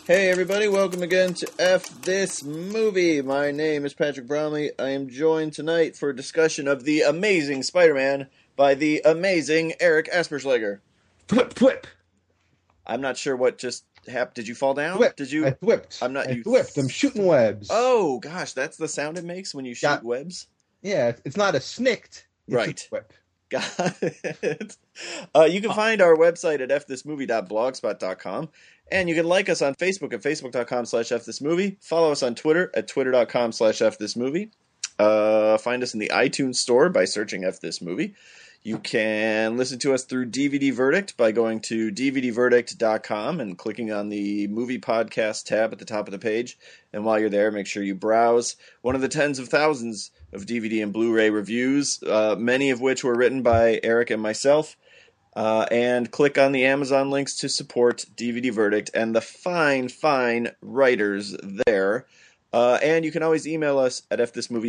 Hey everybody, welcome again to F This Movie. My name is Patrick Brownlee. I am joined tonight for a discussion of The Amazing Spider-Man by the amazing Eric Asperschlager. Thwip. I'm not sure what just happened. Did you fall down? Thwip. Did you? I thwipped. I'm not. I You thwipped. I'm shooting webs. Oh gosh, that's the sound it makes when you shoot webs. Yeah, it's not a snicked. It's Right. A thwip. Got it. You can find our website at fthismovie.blogspot.com. And you can like us on Facebook at facebook.com/fthismovie. Follow us on Twitter at twitter.com/fthismovie. Find us in the iTunes store by searching F This Movie. You can listen to us through DVD Verdict by going to dvdverdict.com and clicking on the movie podcast tab at the top of the page. And while you're there, make sure you browse one of the tens of thousands of DVD and Blu-ray reviews, many of which were written by Eric and myself. And click on the Amazon links to support DVD Verdict and the fine writers there. And you can always email us at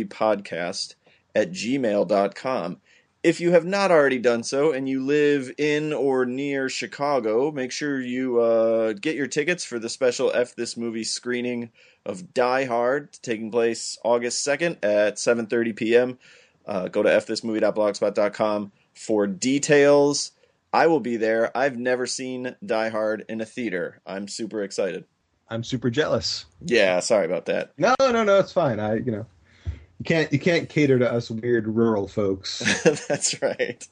fthismoviepodcast@gmail.com. If you have not already done so and you live in or near Chicago, make sure you get your tickets for the special F This Movie screening of Die Hard, taking place August 2nd at 7:30 p.m. Go to fthismovie.blogspot.com for details. I will be there. I've never seen Die Hard in a theater. I'm super excited. I'm super jealous. Yeah, sorry about that. No, it's fine. You can't cater to us weird rural folks. That's right.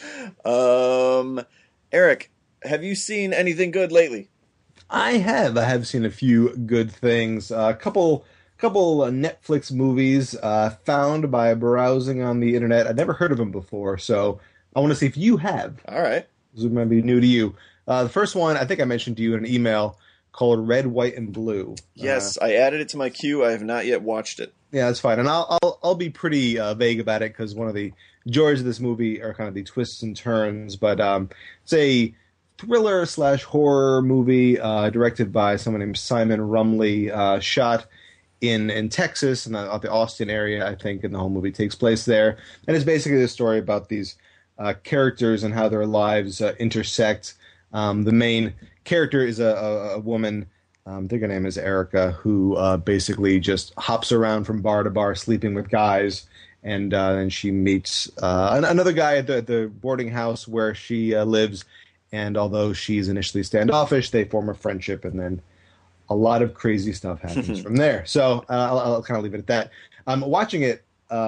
Eric, have you seen anything good lately? I have seen a few good things. A couple Netflix movies found by browsing on the internet. I'd never heard of them before, so I want to see if you have. All right. This might be new to you. The first one, I think I mentioned to you in an email, called Red, White, and Blue. Yes, I added it to my queue. I have not yet watched it. Yeah, that's fine. And I'll be pretty vague about it because one of the joys of this movie are kind of the twists and turns. But it's a thriller/horror movie directed by someone named Simon Rumley, shot in Texas, in the Austin area, I think, and the whole movie takes place there. And it's basically the story about these characters and how their lives intersect. The main character is a woman, I think her name is Erica, who basically just hops around from bar to bar sleeping with guys, and then she meets another guy at the boarding house where she lives, and although she's initially standoffish, they form a friendship, and then a lot of crazy stuff happens from there. So I'll kind of leave it at that. Watching it,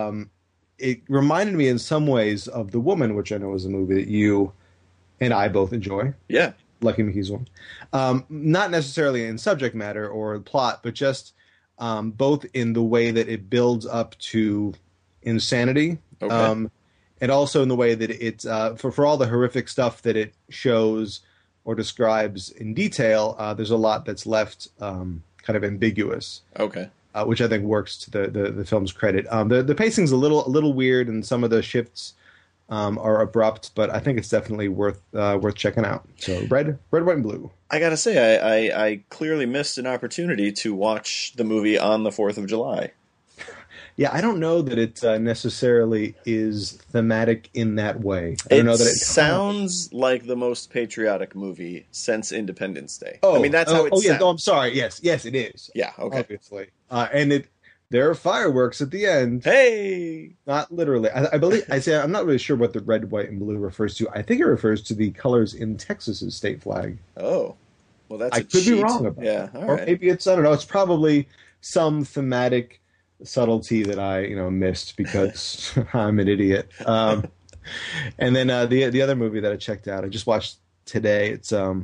it reminded me in some ways of The Woman, which I know is a movie that you and I both enjoy. Yeah. Lucky McKee's one. Not necessarily in subject matter or plot, but just both in the way that it builds up to insanity. Okay. And also in the way that it's, for all the horrific stuff that it shows or describes in detail, there's a lot that's left kind of ambiguous. Okay. Which I think works to the film's credit. The pacing's a little weird, and some of the shifts are abrupt, but I think it's definitely worth checking out. So Red, White, and Blue. I gotta say, I clearly missed an opportunity to watch the movie on the 4th of July. Yeah, I don't know that it necessarily is thematic in that way. I don't know that it sounds like the most patriotic movie since Independence Day. Oh, I mean, that's how it sounds. Yeah, no, I'm sorry. Yes, it is. Yeah, okay. Obviously. And there are fireworks at the end. Hey! Not literally. I believe, I'm not really sure what the Red, White, and Blue refers to. I think it refers to the colors in Texas's state flag. Oh. Well, that's I could be wrong about that. All right. Or maybe it's, I don't know, it's probably some thematic subtlety that I missed because I'm an idiot. And then the other movie that I checked out, I just watched today. It's a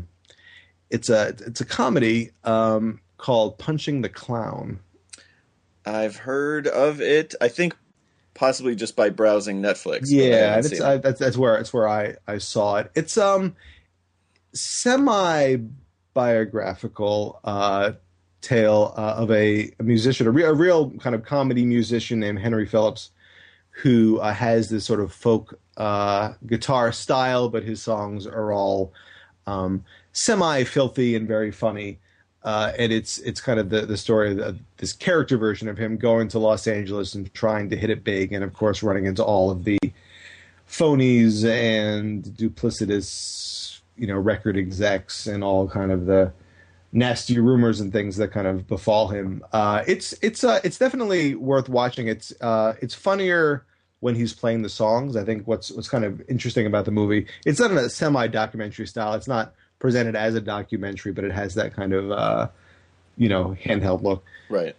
comedy called Punching the Clown. I've heard of it. I think possibly just by browsing Netflix. Yeah, that's where I saw it. It's semi-biographical tale of a musician, a real kind of comedy musician named Henry Phillips, who has this sort of folk guitar style, but his songs are all semi-filthy and very funny. And it's kind of the story of this character version of him going to Los Angeles and trying to hit it big, and of course running into all of the phonies and duplicitous, record execs and all kind of the nasty rumors and things that kind of befall him. It's definitely worth watching. It's funnier when he's playing the songs. I think what's kind of interesting about the movie, it's not in a semi-documentary style. It's not presented as a documentary, but it has that kind of handheld look. Right.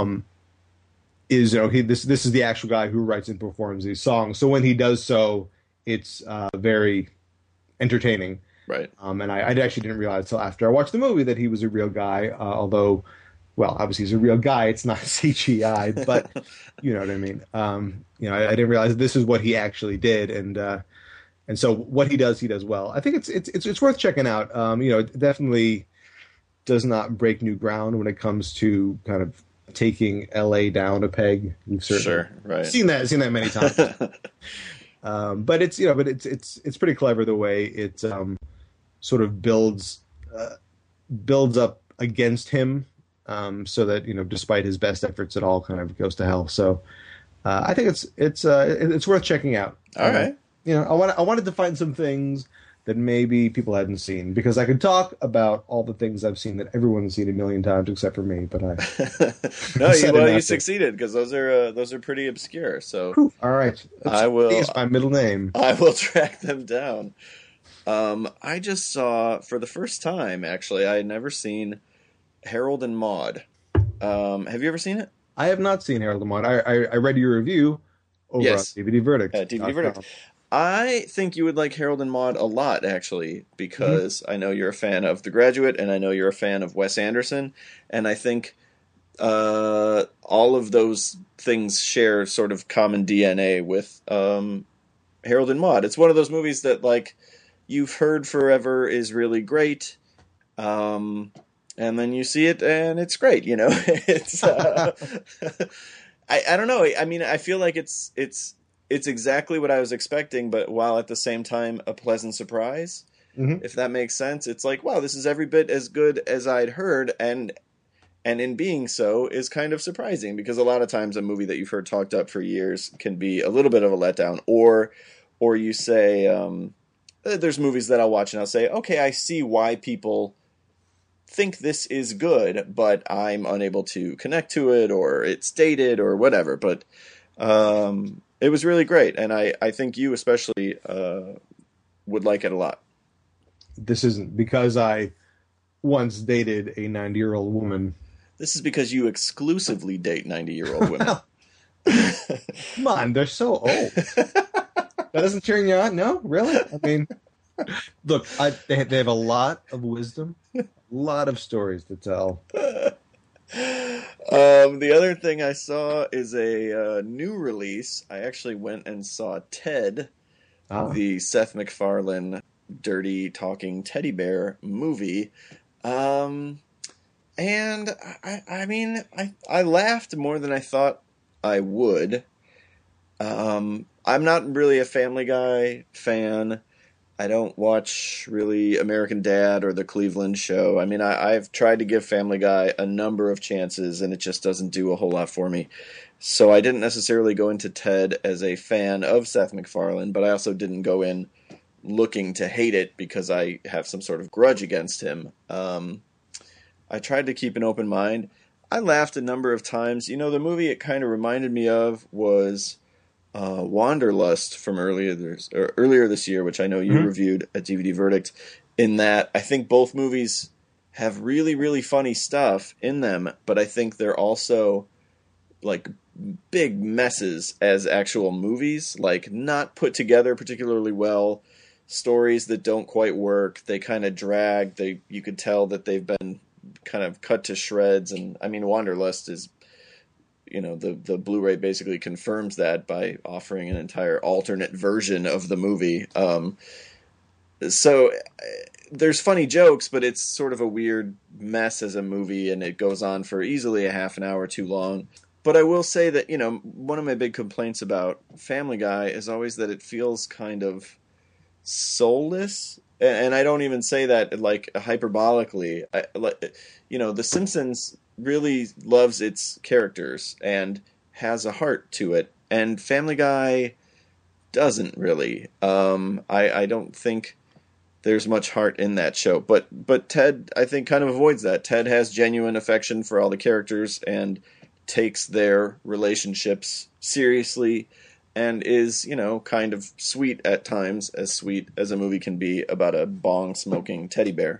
This is the actual guy who writes and performs these songs. So when he does so, it's very entertaining. Right. And I actually didn't realize until after I watched the movie that he was a real guy. Although, well, obviously he's a real guy. It's not CGI, but you know what I mean. I didn't realize this is what he actually did, and so what he does well. I think it's worth checking out. It definitely does not break new ground when it comes to kind of taking LA down a peg. We've certainly seen that many times. But it's pretty clever the way it sort of builds up against him, so that despite his best efforts, it all kind of goes to hell. So I think it's worth checking out. All right. I wanted to find some things that maybe people hadn't seen, because I could talk about all the things I've seen that everyone's seen a million times except for me. But you succeeded, because those are pretty obscure. So all right, I will. It's my middle name. I will track them down. I just saw for the first time. Actually, I had never seen Harold and Maude. Have you ever seen it? I have not seen Harold and Maude. I read your review over on DVD Verdict. DVD Verdict. I think you would like Harold and Maude a lot, actually, because I know you're a fan of The Graduate, and I know you're a fan of Wes Anderson, and I think all of those things share sort of common DNA with Harold and Maude. It's one of those movies that, like, you've heard forever is really great, and then you see it and it's great. It's I don't know. I mean, I feel like it's exactly what I was expecting, but while at the same time a pleasant surprise. If that makes sense. It's like, wow, this is every bit as good as I'd heard, and in being so is kind of surprising, because a lot of times a movie that you've heard talked up for years can be a little bit of a letdown, or you say, there's movies that I'll watch and I'll say, okay, I see why people think this is good, but I'm unable to connect to it, or it's dated, or whatever. But it was really great, and I think you especially would like it a lot. This isn't because I once dated a 90-year-old woman. This is because you exclusively date 90-year-old women. Come on, they're so old. That doesn't turn you on? No? Really? I mean, look, they have a lot of wisdom, a lot of stories to tell. The other thing I saw is a new release. I actually went and saw Ted, the Seth MacFarlane dirty talking teddy bear movie. And I mean, I laughed more than I thought I would. I'm not really a Family Guy fan. I don't watch really American Dad or The Cleveland Show. I mean, I've tried to give Family Guy a number of chances, and it just doesn't do a whole lot for me. So I didn't necessarily go into Ted as a fan of Seth MacFarlane, but I also didn't go in looking to hate it because I have some sort of grudge against him. I tried to keep an open mind. I laughed a number of times. The movie it kind of reminded me of was Wanderlust from earlier this year, which I know you reviewed at DVD Verdict, in that I think both movies have really, really funny stuff in them, but I think they're also like big messes as actual movies, like not put together particularly well, stories that don't quite work, they kind of drag, you could tell that they've been kind of cut to shreds, and I mean Wanderlust is, the Blu-ray basically confirms that by offering an entire alternate version of the movie. So there's funny jokes, but it's sort of a weird mess as a movie, and it goes on for easily a half an hour too long. But I will say that, one of my big complaints about Family Guy is always that it feels kind of soulless. And I don't even say that like hyperbolically. The Simpsons really loves its characters and has a heart to it, and Family Guy doesn't really. I don't think there's much heart in that show. But Ted, I think, kind of avoids that. Ted has genuine affection for all the characters and takes their relationships seriously and is, kind of sweet at times, as sweet as a movie can be about a bong-smoking teddy bear.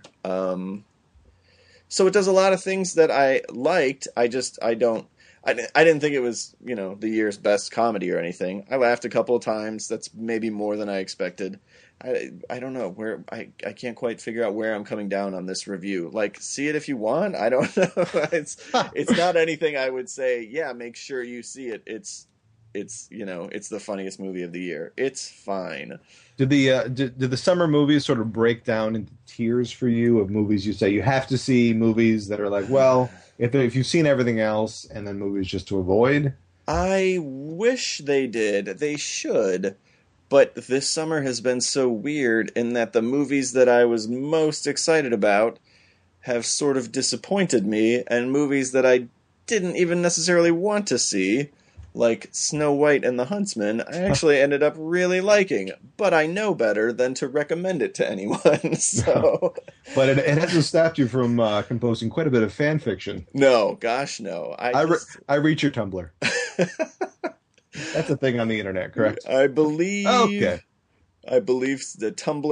So it does a lot of things that I liked. I didn't think it was, the year's best comedy or anything. I laughed a couple of times. That's maybe more than I expected. I don't know where I can't quite figure out where I'm coming down on this review. Like, see it if you want. I don't know. It's not anything I would say, yeah, make sure you see it. It's the funniest movie of the year. It's fine. Did the summer movies sort of break down into tiers for you of movies you say you have to see, movies that are like, well, if you've seen everything else, and then movies just to avoid? I wish they did. They should. But this summer has been so weird in that the movies that I was most excited about have sort of disappointed me, and movies that I didn't even necessarily want to see, like Snow White and the Huntsman, I actually ended up really liking. But I know better than to recommend it to anyone. So, But it hasn't stopped you from composing quite a bit of fan fiction. No, gosh, no. I reach your Tumblr. That's a thing on the internet, correct? I believe. Okay. I believe the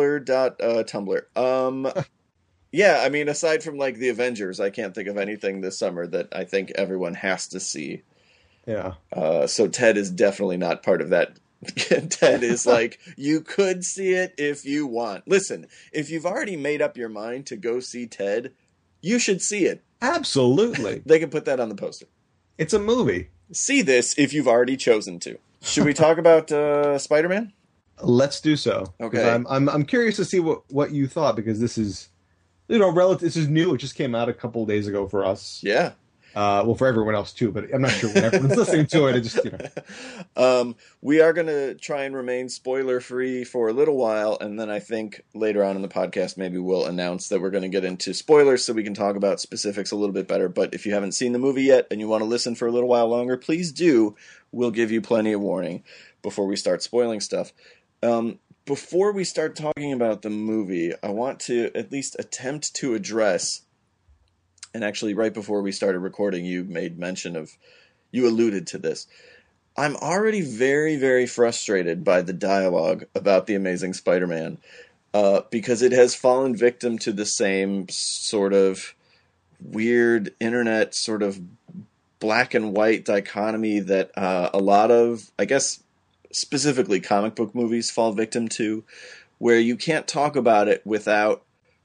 Tumblr. Yeah, I mean, aside from like the Avengers, I can't think of anything this summer that I think everyone has to see. Yeah. So Ted is definitely not part of that. Ted is like, you could see it if you want. Listen, if you've already made up your mind to go see Ted, you should see it. Absolutely. They can put that on the poster. It's a movie. See this if you've already chosen to. Should we talk about Spider-Man? Let's do so. Okay. I'm curious to see what you thought, because this is, relative. This is new. It just came out a couple of days ago for us. Yeah. Well, for everyone else too, but I'm not sure when everyone's listening to it. It just, We are going to try and remain spoiler-free for a little while, and then I think later on in the podcast maybe we'll announce that we're going to get into spoilers so we can talk about specifics a little bit better. But if you haven't seen the movie yet and you want to listen for a little while longer, please do. We'll give you plenty of warning before we start spoiling stuff. Before we start talking about the movie, I want to at least attempt to address, and actually right before we started recording, you alluded to this. I'm already very, very frustrated by the dialogue about The Amazing Spider-Man, because it has fallen victim to the same sort of weird internet sort of black and white dichotomy that a lot of, I guess, specifically comic book movies fall victim to, where you can't talk about it without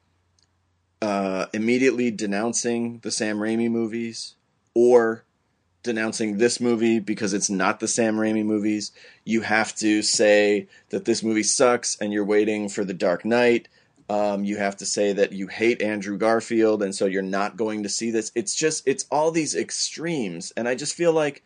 immediately denouncing the Sam Raimi movies, or denouncing this movie because it's not the Sam Raimi movies. You have to say that this movie sucks and you're waiting for The Dark Knight. You have to say that you hate Andrew Garfield and so you're not going to see this. It's all these extremes, and I just feel like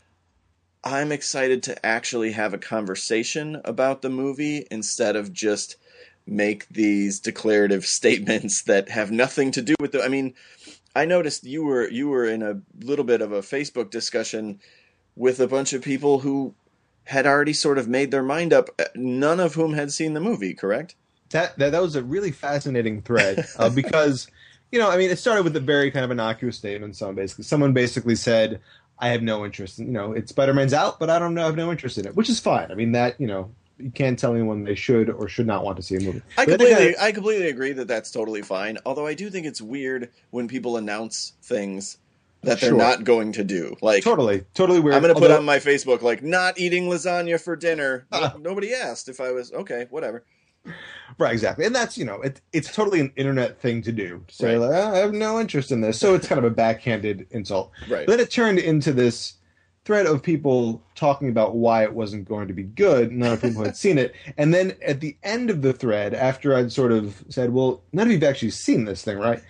I'm excited to actually have a conversation about the movie instead of just make these declarative statements that have nothing to do with it. I mean, I noticed you were in a little bit of a Facebook discussion with a bunch of people who had already sort of made their mind up, none of whom had seen the movie, correct? That was a really fascinating thread, because, it started with a very kind of innocuous statement. Someone basically said, I have no interest in, it's Spider-Man's out, but I have no interest in it, which is fine. I mean, that, you can't tell anyone they should or should not want to see a movie. I completely agree that that's totally fine. Although I do think it's weird when people announce things that they're not going to do. Like, totally weird. I'm going to put on my Facebook, like, not eating lasagna for dinner. Nobody asked if I was, okay, whatever. Right, exactly. And that's, it's totally an internet thing to do. To say, like, I have no interest in this. So it's kind of a backhanded insult. Right. But then it turned into this thread of people talking about why it wasn't going to be good. None of people had seen it. And then at the end of the thread, after I'd sort of said, well, none of you have actually seen this thing, right?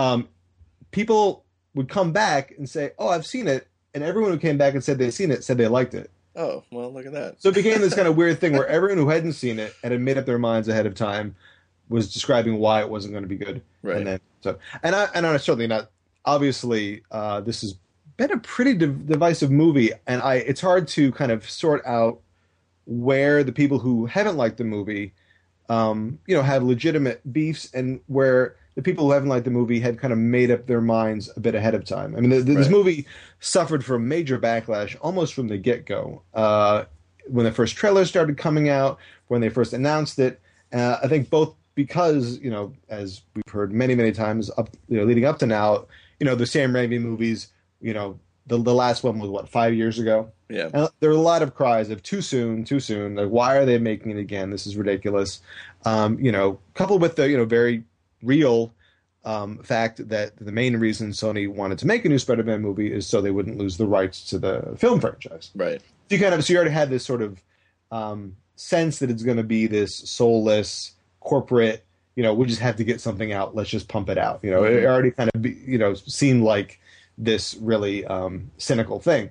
People would come back and say, oh, I've seen it. And everyone who came back and said they'd seen it said they liked it. Oh, well, look at that. So it became this kind of weird thing where everyone who hadn't seen it and had made up their minds ahead of time was describing why it wasn't going to be good. Right. And I'm certainly not, obviously, this has been a pretty divisive movie, and it's hard to kind of sort out where the people who haven't liked the movie had legitimate beefs, and where the people who haven't liked the movie had kind of made up their minds a bit ahead of time. I mean, this movie suffered from major backlash almost from the get-go. When the first trailer started coming out, when they first announced it, I think both because, as we've heard many, many times leading up to now, the Sam Raimi movies, the last one was, 5 years ago? Yeah. And there are a lot of cries of too soon. Like, why are they making it again? This is ridiculous. Coupled with the, very real fact that the main reason Sony wanted to make a new Spider-Man movie is so they wouldn't lose the rights to the film franchise. Right. So you already had this sort of sense that it's going to be this soulless corporate, we just have to get something out. Let's just pump it out. It already kind of, seemed like this really cynical thing.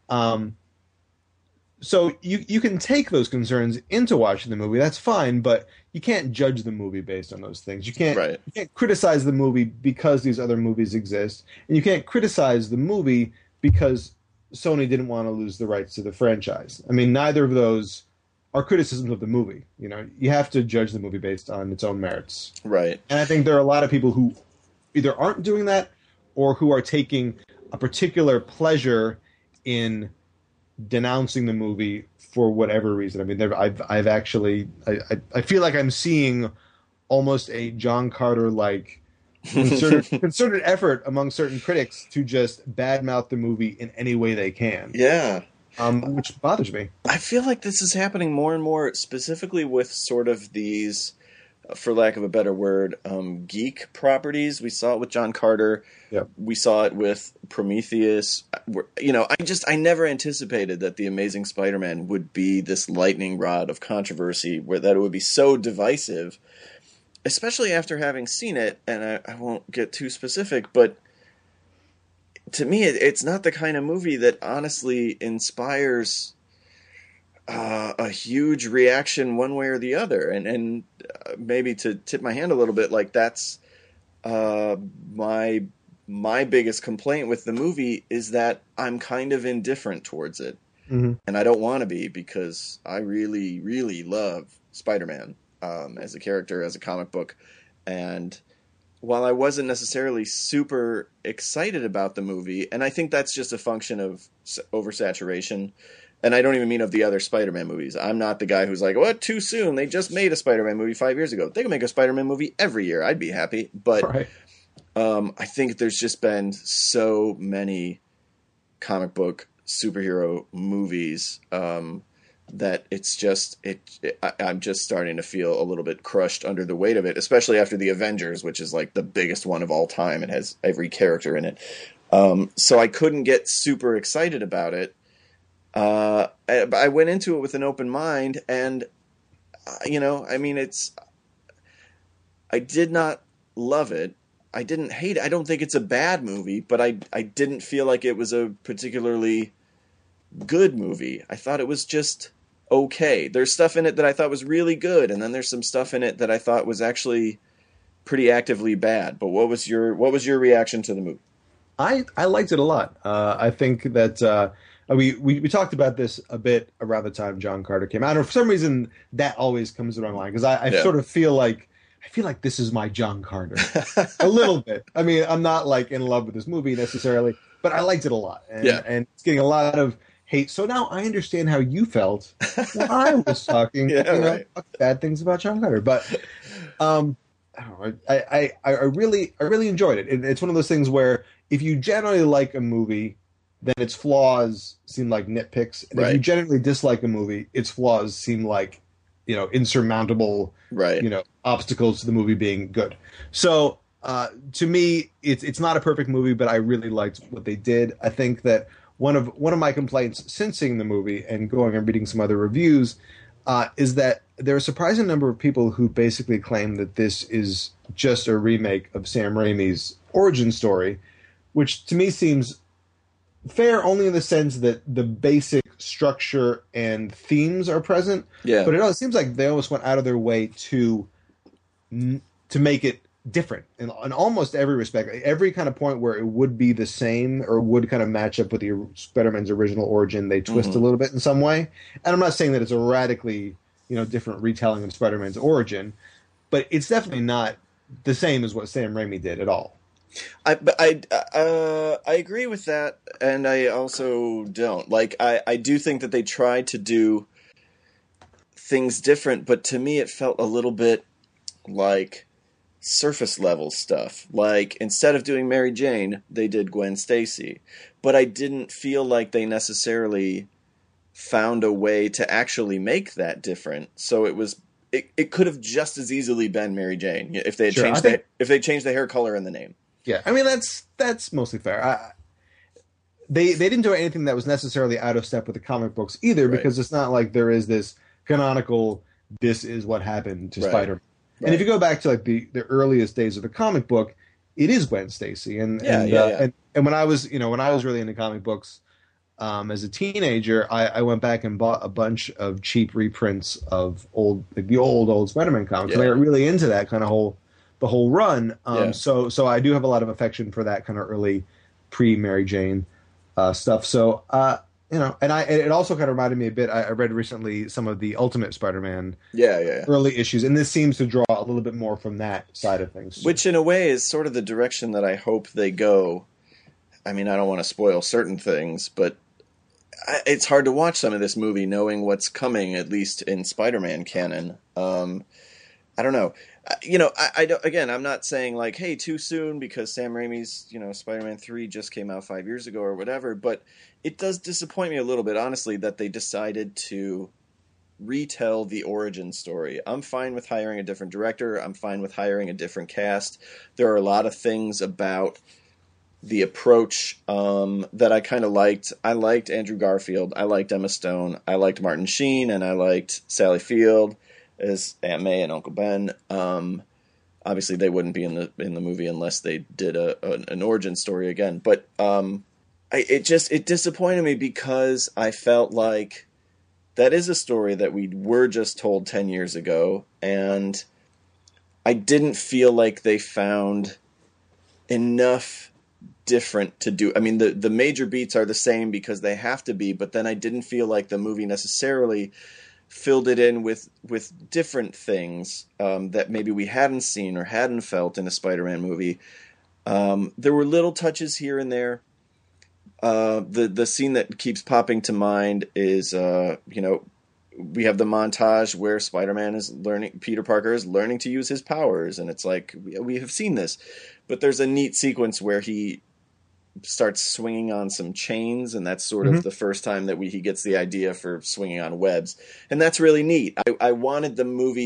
So you can take those concerns into watching the movie. That's fine, but you can't judge the movie based on those things. You can't criticize the movie because these other movies exist, and you can't criticize the movie because Sony didn't want to lose the rights to the franchise. I mean, neither of those are criticisms of the movie. You have to judge the movie based on its own merits. Right. And I think there are a lot of people who either aren't doing that or who are taking a particular pleasure in denouncing the movie for whatever reason. I mean, I've actually I feel like I'm seeing almost a John Carter like concerted effort among certain critics to just badmouth the movie in any way they can. Yeah. Which bothers me. I feel like this is happening more and more, specifically with sort of these, for lack of a better word, geek properties. We saw it with John Carter. Yep. We saw it with Prometheus. I never anticipated that The Amazing Spider-Man would be this lightning rod of controversy, that it would be so divisive, especially after having seen it. And I won't get too specific, but to me, it's not the kind of movie that honestly inspires a huge reaction one way or the other. And maybe to tip my hand a little bit, like that's my biggest complaint with the movie is that I'm kind of indifferent towards it. Mm-hmm. And I don't want to be, because I really, really love Spider-Man as a character, as a comic book. And while I wasn't necessarily super excited about the movie, and I think that's just a function of oversaturation, and I don't even mean of the other Spider-Man movies. I'm not the guy who's like, what, too soon? They just made a Spider-Man movie 5 years ago. They can make a Spider-Man movie every year. I'd be happy. But right. I think there's just been so many comic book superhero movies that it's just I'm just starting to feel a little bit crushed under the weight of it, especially after the Avengers, which is like the biggest one of all time and has every character in it. So I couldn't get super excited about it. I went into it with an open mind, and I did not love it. I didn't hate it. I don't think it's a bad movie, but I didn't feel like it was a particularly good movie. I thought it was just okay. There's stuff in it that I thought was really good, and then there's some stuff in it that I thought was actually pretty actively bad. But what was your reaction to the movie? I liked it a lot. I think that we talked about this a bit around the time John Carter came out. And for some reason, that always comes to my mind, because I sort of feel like this is my John Carter a little bit. I mean, I'm not like in love with this movie necessarily, but I liked it a lot, and it's getting a lot of hate. So now I understand how you felt when I was talking bad things about John Carter. But I really enjoyed it. It's one of those things where if you generally like a movie, then its flaws seem like nitpicks. And if you generally dislike a movie, its flaws seem like, insurmountable, obstacles to the movie being good. So to me, it's not a perfect movie, but I really liked what they did. I think that one of my complaints since seeing the movie and going and reading some other reviews is that there are a surprising number of people who basically claim that this is just a remake of Sam Raimi's origin story, which to me seems fair only in the sense that the basic structure and themes are present. Yeah. But it seems like they almost went out of their way to make it different in almost every respect. Every kind of point where it would be the same or would kind of match up with the Spider-Man's original origin, they twist a little bit in some way. And I'm not saying that it's a radically, different retelling of Spider-Man's origin, but it's definitely not the same as what Sam Raimi did at all. I agree with that, and I also don't. Like, I do think that they tried to do things different, but to me it felt a little bit like surface level stuff. Like, instead of doing Mary Jane, they did Gwen Stacy. But I didn't feel like they necessarily found a way to actually make that different. So it could have just as easily been Mary Jane if they had if they changed the hair color and the name. Yeah, I mean that's mostly fair. They didn't do anything that was necessarily out of step with the comic books either, right, because it's not like there is this canonical "this is what happened to Spider-Man." Right. And if you go back to like the earliest days of the comic book, it is Gwen Stacy, and when I was really into comic books as a teenager, I went back and bought a bunch of cheap reprints of the old Spider-Man comics, and I got really into that kind of the whole run. So I do have a lot of affection for that kind of early pre-Mary Jane stuff. So and it also kind of reminded me a bit. I read recently some of the Ultimate Spider-Man early issues, and this seems to draw a little bit more from that side of things, which in a way is sort of the direction that I hope they go. I mean, I don't want to spoil certain things, but it's hard to watch some of this movie knowing what's coming, at least in Spider-Man canon. I don't know. I don't, again, I'm not saying like, hey, too soon because Sam Raimi's, Spider-Man 3 just came out 5 years ago or whatever, but it does disappoint me a little bit, honestly, that they decided to retell the origin story. I'm fine with hiring a different director. I'm fine with hiring a different cast. There are a lot of things about the approach that I kind of liked. I liked Andrew Garfield. I liked Emma Stone. I liked Martin Sheen, and I liked Sally Field as Aunt May and Uncle Ben. Obviously, they wouldn't be in the movie unless they did an origin story again. But it disappointed me because I felt like that is a story that we were just told 10 years ago, and I didn't feel like they found enough different to do. I mean, the major beats are the same because they have to be, but then I didn't feel like the movie necessarily filled it in with different things that maybe we hadn't seen or hadn't felt in a Spider-Man movie. There were little touches here and there. The scene that keeps popping to mind is, we have the montage where Peter Parker is learning to use his powers, and it's like, we have seen this. But there's a neat sequence where he starts swinging on some chains, and that's sort of the first time that he gets the idea for swinging on webs. And that's really neat. I wanted the movie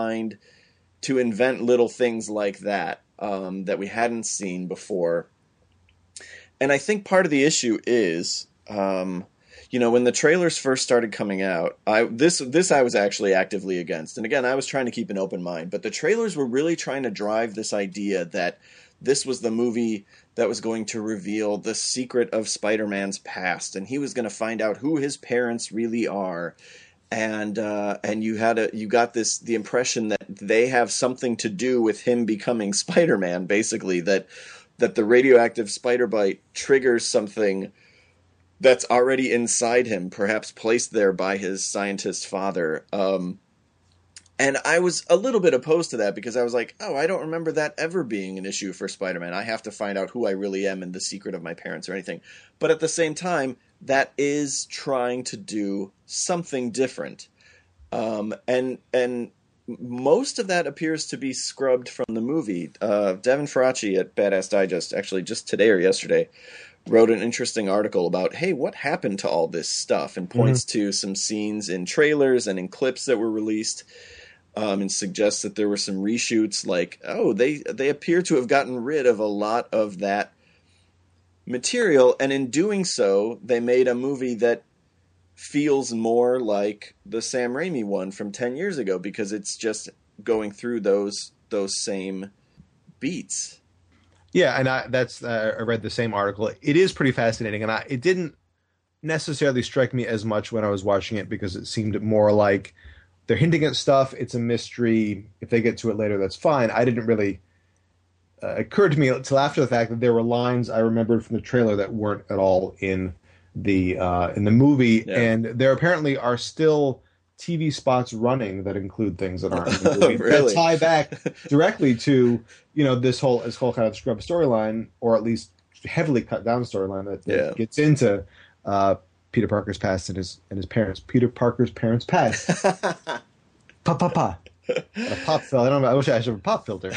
to invent little things like that, that we hadn't seen before. And I think part of the issue is, when the trailers first started coming out, this I was actually actively against. And again, I was trying to keep an open mind, but the trailers were really trying to drive this idea that this was the movie that was going to reveal the secret of Spider-Man's past, and he was going to find out who his parents really are. And you got the impression that they have something to do with him becoming Spider-Man, basically, that the radioactive spider bite triggers something that's already inside him, perhaps placed there by his scientist father. And I was a little bit opposed to that because I was like, oh, I don't remember that ever being an issue for Spider-Man. I have to find out who I really am and the secret of my parents or anything. But at the same time, that is trying to do something different. And most of that appears to be scrubbed from the movie. Devin Faraci at Badass Digest, actually just today or yesterday, wrote an interesting article about, hey, what happened to all this stuff? And points to some scenes in trailers and in clips that were released. And suggests that there were some reshoots, like, oh, they appear to have gotten rid of a lot of that material, and in doing so, they made a movie that feels more like the Sam Raimi one from 10 years ago, because it's just going through those same beats. Yeah, and I read the same article. It is pretty fascinating, and it didn't necessarily strike me as much when I was watching it, because it seemed more like they're hinting at stuff. It's a mystery. If they get to it later, that's fine. I didn't really occur to me until after the fact that there were lines I remembered from the trailer that weren't at all in the movie, and there apparently are still TV spots running that include things that aren't in the movie Really? that tie back directly to this whole kind of Scrub storyline, or at least heavily cut down storyline that Yeah. gets into uh, Peter Parker's past and his parents. Peter Parker's parents' past. Pa pa pa. And a pop filter. I don't know. I wish I should have a pop filter.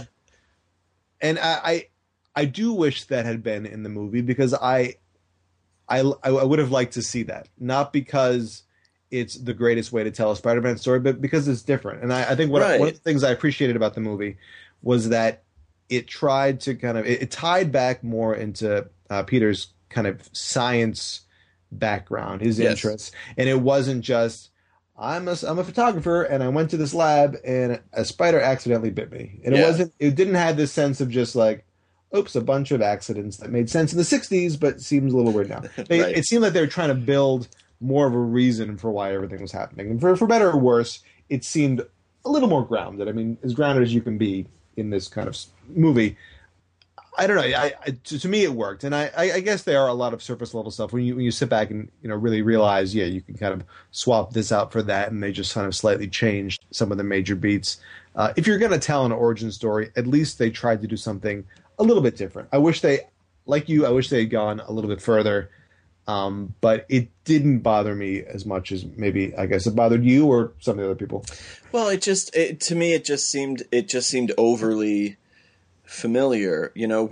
And I do wish that had been in the movie because I would have liked to see that, not because it's the greatest way to tell a Spider-Man story, but because it's different. And I think one of the things I appreciated about the movie was that it tried to kind of it tied back more into Peter's kind of science background, his interests, and it wasn't just I'm a photographer and I went to this lab and a spider accidentally bit me, and it didn't have this sense of just like, oops, a bunch of accidents that made sense in the 60s but seems a little weird now. It seemed like they were trying to build more of a reason for why everything was happening, and for better or worse, it seemed a little more grounded. I mean, as grounded as you can be in this kind of movie. I don't know. To me, it worked, and I guess there are a lot of surface level stuff when you sit back and really realize, you can kind of swap this out for that, and they just kind of slightly changed some of the major beats. If you're going to tell an origin story, at least they tried to do something a little bit different. I wish they had gone a little bit further, but it didn't bother me as much as maybe I guess it bothered you or some of the other people. Well, to me it just seemed overly familiar.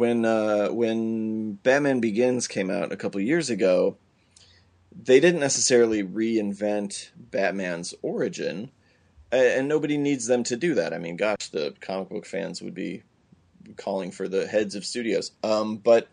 When Batman Begins came out a couple years ago, they didn't necessarily reinvent Batman's origin, and nobody needs them to do that. I mean, gosh, the comic book fans would be calling for the heads of studios. But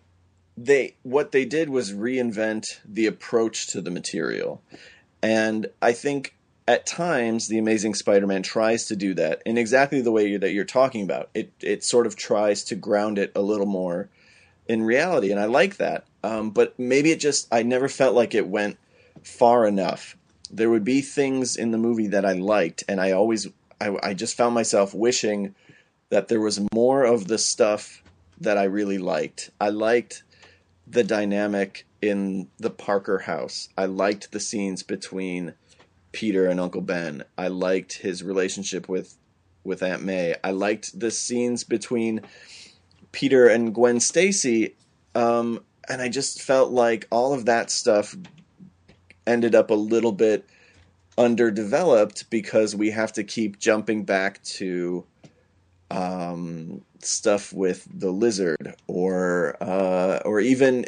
what they did was reinvent the approach to the material, and I think at times, The Amazing Spider-Man tries to do that in exactly the way that you're talking about. It sort of tries to ground it a little more in reality, and I like that. But maybe I never felt like it went far enough. There would be things in the movie that I liked, and I just found myself wishing that there was more of the stuff that I really liked. I liked the dynamic in the Parker house. I liked the scenes between Peter and Uncle Ben. I liked his relationship with Aunt May. I liked the scenes between Peter and Gwen Stacy, and I just felt like all of that stuff ended up a little bit underdeveloped because we have to keep jumping back to stuff with the Lizard or even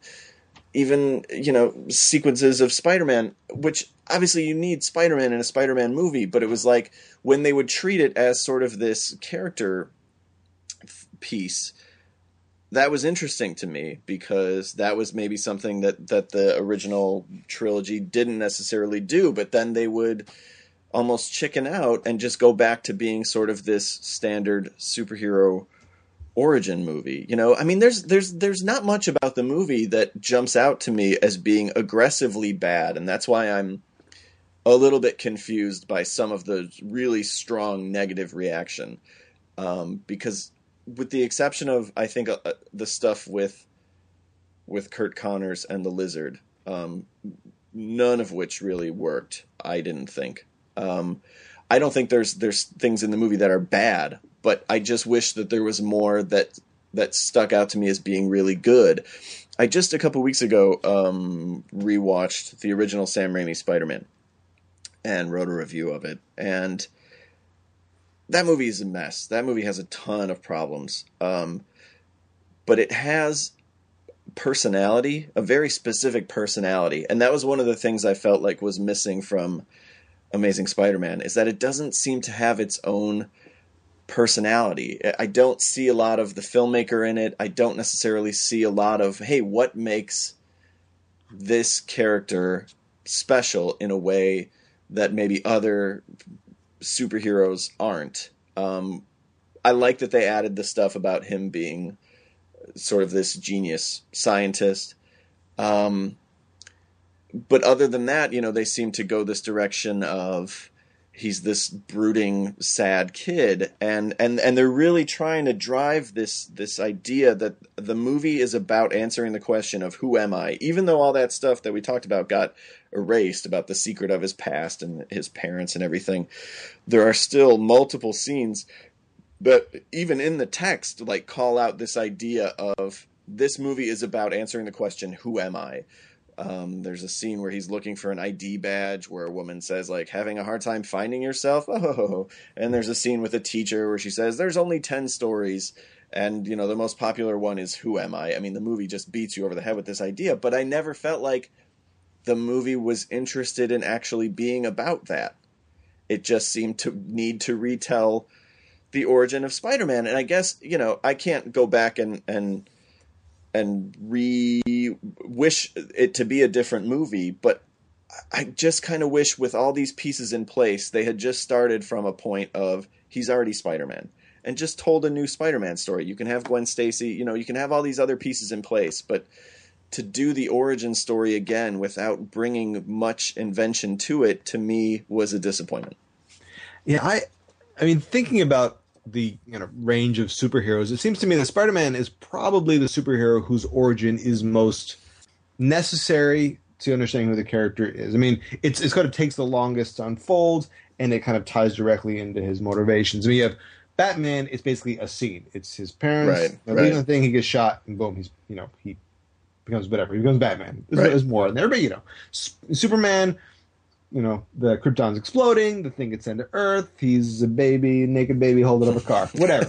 sequences of Spider-Man, which obviously you need Spider-Man in a Spider-Man movie, but it was like when they would treat it as sort of this character piece, that was interesting to me because that was maybe something that the original trilogy didn't necessarily do, but then they would almost chicken out and just go back to being sort of this standard superhero origin movie. I mean, there's not much about the movie that jumps out to me as being aggressively bad, and that's why I'm a little bit confused by some of the really strong negative reaction. Because with the exception of, I think, the stuff with Kurt Connors and the Lizard, none of which really worked, I didn't think. I don't think there's things in the movie that are bad, but I just wish that there was more that stuck out to me as being really good. I just a couple weeks ago rewatched the original Sam Raimi Spider-Man and wrote a review of it, and that movie is a mess. That movie has a ton of problems, but it has personality, a very specific personality, and that was one of the things I felt like was missing from Amazing Spider-Man, is that it doesn't seem to have its own personality. I don't see a lot of the filmmaker in it. I don't necessarily see a lot of, hey, what makes this character special in a way that maybe other superheroes aren't. I like that they added the stuff about him being sort of this genius scientist. But other than that, they seem to go this direction of he's this brooding, sad kid, and they're really trying to drive this idea that the movie is about answering the question of who am I, even though all that stuff that we talked about got erased about the secret of his past and his parents and everything. There are still multiple scenes that even in the text like call out this idea of this movie is about answering the question, who am I? There's a scene where he's looking for an ID badge where a woman says, like, having a hard time finding yourself? Oh. And there's a scene with a teacher where she says, there's only 10 stories. And, you know, the most popular one is, who am I? I mean, the movie just beats you over the head with this idea. But I never felt like the movie was interested in actually being about that. It just seemed to need to retell the origin of Spider-Man. And I guess, you know, I can't go back and wish it to be a different movie, but I just kind of wish with all these pieces in place, they had just started from a point of he's already Spider-Man and just told a new Spider-Man story. You can have Gwen Stacy, you know, you can have all these other pieces in place, but to do the origin story again without bringing much invention to it, to me, was a disappointment. Yeah, I mean, thinking about the range of superheroes, it seems to me that Spider-Man is probably the superhero whose origin is most necessary to understanding who the character is. I mean, it's kind of takes the longest to unfold, and it kind of ties directly into his motivations. I mean, you have Batman, it's basically a scene. It's his parents, leaving the thing, he gets shot, and boom, he becomes whatever. He becomes Batman. There's more in there, but Superman, the Krypton's exploding, the thing gets sent to Earth, he's a baby, naked baby holding up a car, whatever.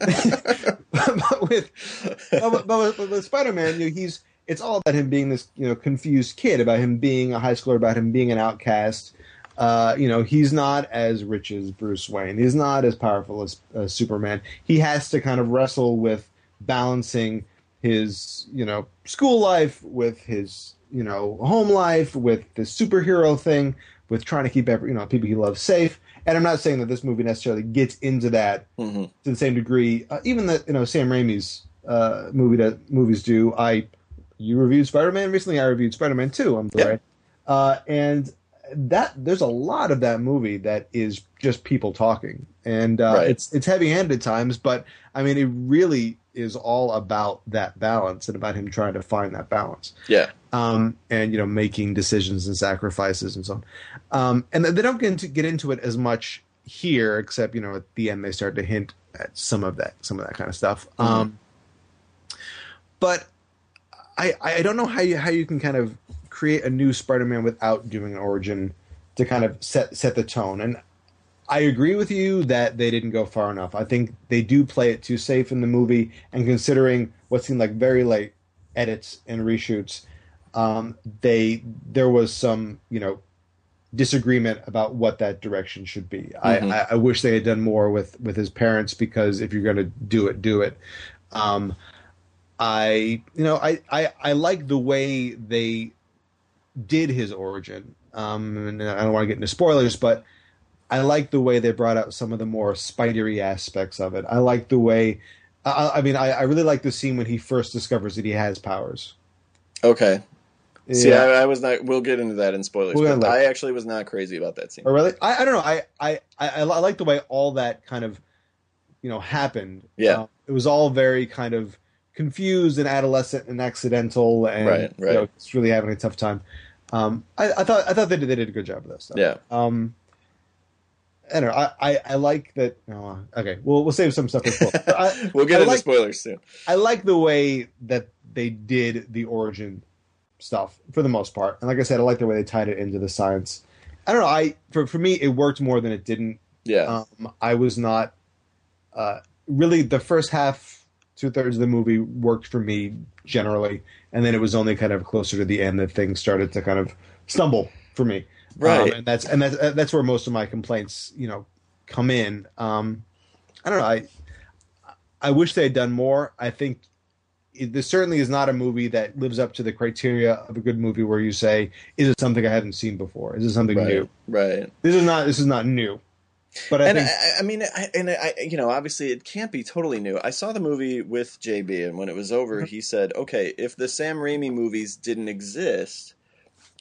but with Spider-Man, it's all about him being this, confused kid, about him being a high schooler, about him being an outcast. He's not as rich as Bruce Wayne. He's not as powerful as Superman. He has to kind of wrestle with balancing his, school life with his, home life, with the superhero thing, with trying to keep people he loves safe. And I'm not saying that this movie necessarily gets into that to the same degree. Even that Sam Raimi's movies do. You reviewed Spider-Man recently. I reviewed Spider-Man 2. I'm sorry, and that there's a lot of that movie that is just people talking, and it's heavy-handed at times. But I mean, it really is all about that balance and about him trying to find that balance. Yeah. And making decisions and sacrifices and so on. And they don't get into it as much here, except at the end they start to hint at some of that kind of stuff. But I don't know how you can kind of create a new Spider-Man without doing an origin to kind of set the tone. And I agree with you that they didn't go far enough. I think they do play it too safe in the movie, and considering what seemed like very late edits and reshoots, there was some disagreement about what that direction should be. I wish they had done more with his parents, because if you're going to do it. I like the way they did his origin. And I don't want to get into spoilers, but I like the way they brought out some of the more spidery aspects of it. I like the way, I really like the scene when he first discovers that he has powers. Okay. Yeah. See, I was not. We'll get into that in spoilers. But I actually was not crazy about that scene. Oh, really? I don't know. I like the way all that kind of, happened. Yeah. It was all very kind of confused and adolescent and accidental, and it's really having a tough time. I thought they did a good job of this stuff. Yeah. I don't know. I like that. No, okay, we'll save some stuff for spoilers. We'll get into spoilers soon. I like the way that they did the origin stuff for the most part, and like I said, I like the way they tied it into the science. I don't know. For me, it worked more than it didn't. Yeah. I was not really the first half, 2/3 of the movie worked for me generally, and then it was only kind of closer to the end that things started to kind of stumble for me. Right, and that's where most of my complaints, come in. I don't know. I wish they had done more. I think this certainly is not a movie that lives up to the criteria of a good movie, where you say, "Is it something I hadn't seen before? Is it something new?" Right. This is not new. But I think, obviously it can't be totally new. I saw the movie with JB, and when it was over, he said, "Okay, if the Sam Raimi movies didn't exist,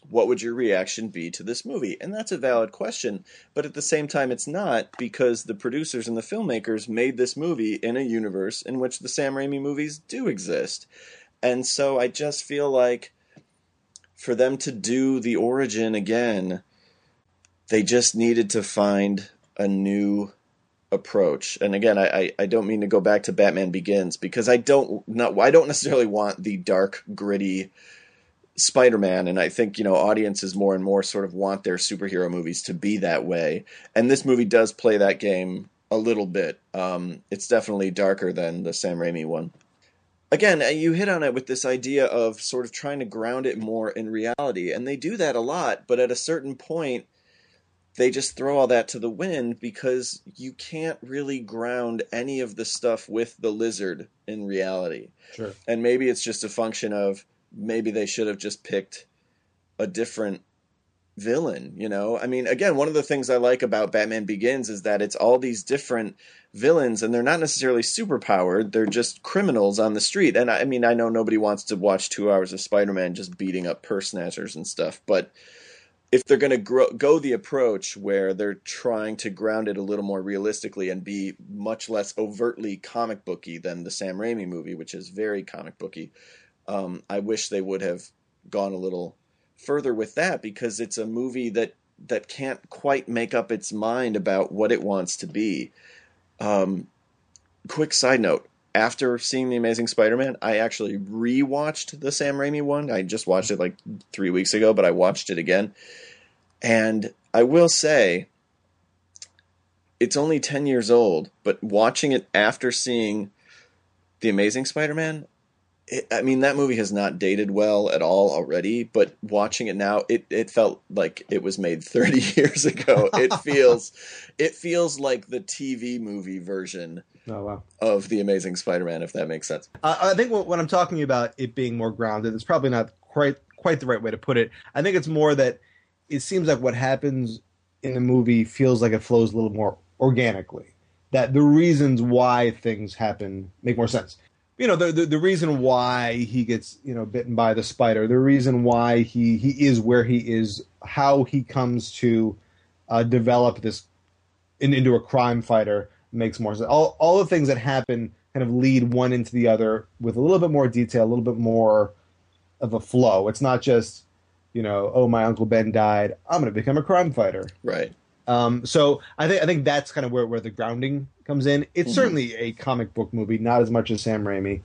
what would your reaction be to this movie? And that's a valid question, but at the same time it's not, because the producers and the filmmakers made this movie in a universe in which the Sam Raimi movies do exist. And so I just feel like for them to do the origin again, they just needed to find a new approach. And again, I don't mean to go back to Batman Begins, because I don't necessarily want the dark, gritty Spider-Man, and I think, audiences more and more sort of want their superhero movies to be that way. And this movie does play that game a little bit. It's definitely darker than the Sam Raimi one. Again, you hit on it with this idea of sort of trying to ground it more in reality, and they do that a lot, but at a certain point, they just throw all that to the wind, because you can't really ground any of the stuff with the lizard in reality. Sure. And maybe it's just a function of maybe they should have just picked a different villain, I mean, again, one of the things I like about Batman Begins is that it's all these different villains, and they're not necessarily superpowered. They're just criminals on the street. And I mean, I know nobody wants to watch 2 hours of Spider-Man just beating up purse snatchers and stuff, but if they're going to go the approach where they're trying to ground it a little more realistically and be much less overtly comic booky than the Sam Raimi movie, which is very comic booky, I wish they would have gone a little further with that, because it's a movie that can't quite make up its mind about what it wants to be. Quick side note. After seeing The Amazing Spider-Man, I actually rewatched the Sam Raimi one. I just watched it like 3 weeks ago, but I watched it again. And I will say, it's only 10 years old, but watching it after seeing The Amazing Spider-Man, that movie has not dated well at all already, but watching it now, it felt like it was made 30 years ago. It feels like the TV movie version of The Amazing Spider-Man, if that makes sense. I think when I'm talking about it being more grounded, it's probably not quite the right way to put it. I think it's more that it seems like what happens in the movie feels like it flows a little more organically, that the reasons why things happen make more sense. The reason why he gets, bitten by the spider, the reason why he is where he is, how he comes to develop this into a crime fighter makes more sense. All the things that happen kind of lead one into the other with a little bit more detail, a little bit more of a flow. It's not just, oh, my Uncle Ben died, I'm going to become a crime fighter. Right. So I think that's kind of where the grounding comes in. It's certainly a comic book movie, not as much as Sam Raimi.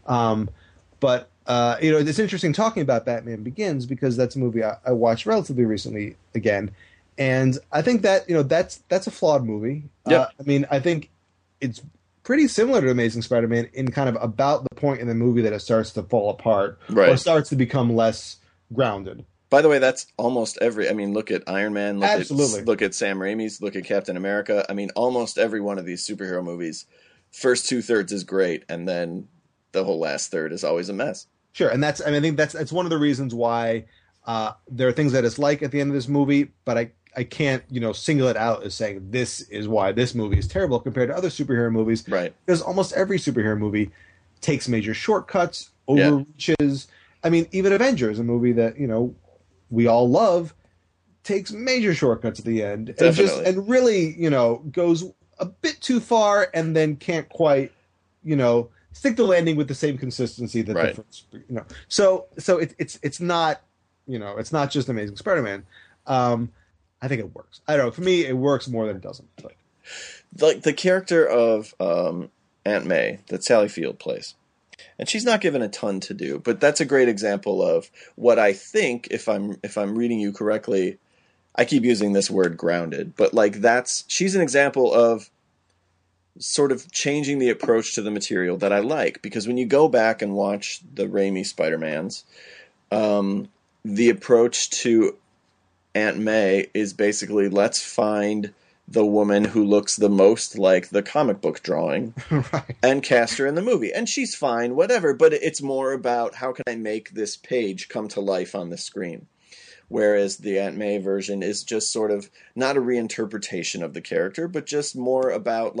But it's interesting talking about Batman Begins, because that's a movie I watched relatively recently again. And I think that, that's a flawed movie. Yep. I think it's pretty similar to Amazing Spider-Man in kind of about the point in the movie that it starts to fall apart, or starts to become less grounded. By the way, that's almost look at Iron Man, Absolutely. Look at Sam Raimi's, look at Captain America. Almost every one of these superhero movies, first 2/3 is great, and then the whole last third is always a mess. Sure, and I think that's one of the reasons why there are things that it's like at the end of this movie, but I can't, single it out as saying this is why this movie is terrible compared to other superhero movies. Right. Because almost every superhero movie takes major shortcuts, overreaches. Yeah. Even Avengers, a movie that, we all love, takes major shortcuts at the end. Definitely. And really, goes a bit too far and then can't quite, stick the landing with the same consistency that the first, So it's not, it's not just Amazing Spider-Man. I think it works. I don't know. For me, it works more than it doesn't. But. Like the character of Aunt May that Sally Field plays. And she's not given a ton to do, but that's a great example of what I think, if I'm reading you correctly, I keep using this word grounded, but she's an example of sort of changing the approach to the material that I like, because when you go back and watch the Raimi Spider-Mans, the approach to Aunt May is basically, let's find the woman who looks the most like the comic book drawing and cast her in the movie. And she's fine, whatever, but it's more about how can I make this page come to life on the screen. Whereas the Aunt May version is just sort of not a reinterpretation of the character, but just more about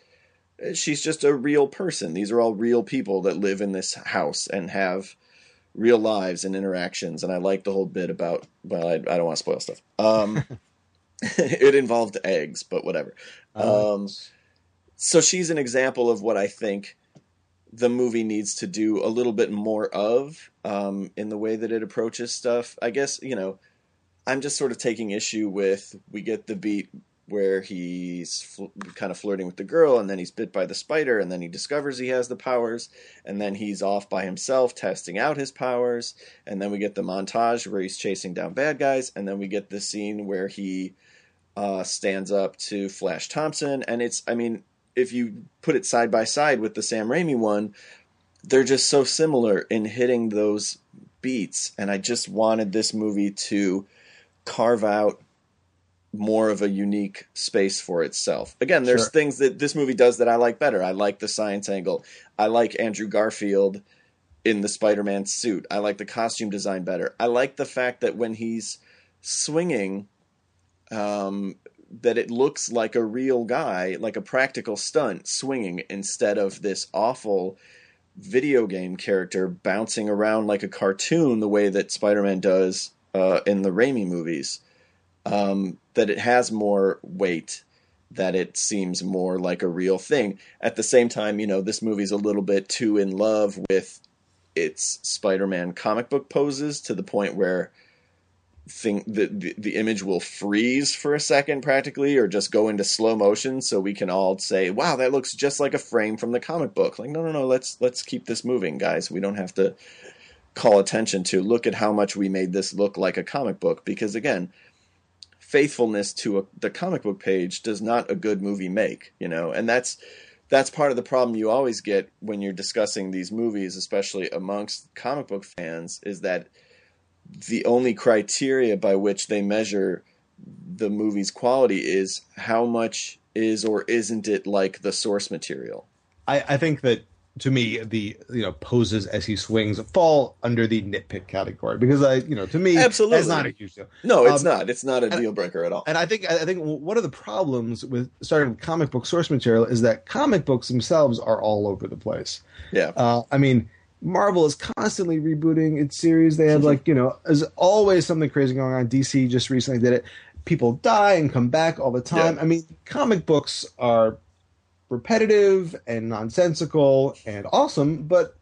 she's just a real person. These are all real people that live in this house and have real lives and interactions, and I like the whole bit about, well, I don't want to spoil stuff. It involved eggs, but whatever. So she's an example of what I think the movie needs to do a little bit more of, in the way that it approaches stuff. I guess, I'm just sort of taking issue with, we get the beat where he's kind of flirting with the girl, and then he's bit by the spider, and then he discovers he has the powers, and then he's off by himself testing out his powers, and then we get the montage where he's chasing down bad guys, and then we get the scene where he stands up to Flash Thompson, and if you put it side by side with the Sam Raimi one, they're just so similar in hitting those beats, and I just wanted this movie to carve out more of a unique space for itself. Again, there's things that this movie does that I like better. I like the science angle. I like Andrew Garfield in the Spider-Man suit. I like the costume design better. I like the fact that when he's swinging, that it looks like a real guy, like a practical stunt swinging, instead of this awful video game character bouncing around like a cartoon the way that Spider-Man does in the Raimi movies. That it has more weight, that it seems more like a real thing. At the same time, this movie's a little bit too in love with its Spider-Man comic book poses, to the point where the image will freeze for a second practically, or just go into slow motion, so we can all say, wow, that looks just like a frame from the comic book. Like, no, let's keep this moving, guys. We don't have to call attention to, look at how much we made this look like a comic book, because again, faithfulness to the comic book page does not a good movie make, and that's part of the problem you always get when you're discussing these movies, especially amongst comic book fans, is that the only criteria by which they measure the movie's quality is how much is or isn't it like the source material. I think that, to me, the poses as he swings fall under the nitpick category, because to me, absolutely, that's not a huge deal. No, it's not. It's not a deal breaker at all. And I think one of the problems with starting with comic book source material is that comic books themselves are all over the place. Yeah. Marvel is constantly rebooting its series. They have there's always something crazy going on. DC just recently did it. People die and come back all the time. Yeah. Comic books are repetitive and nonsensical and awesome, but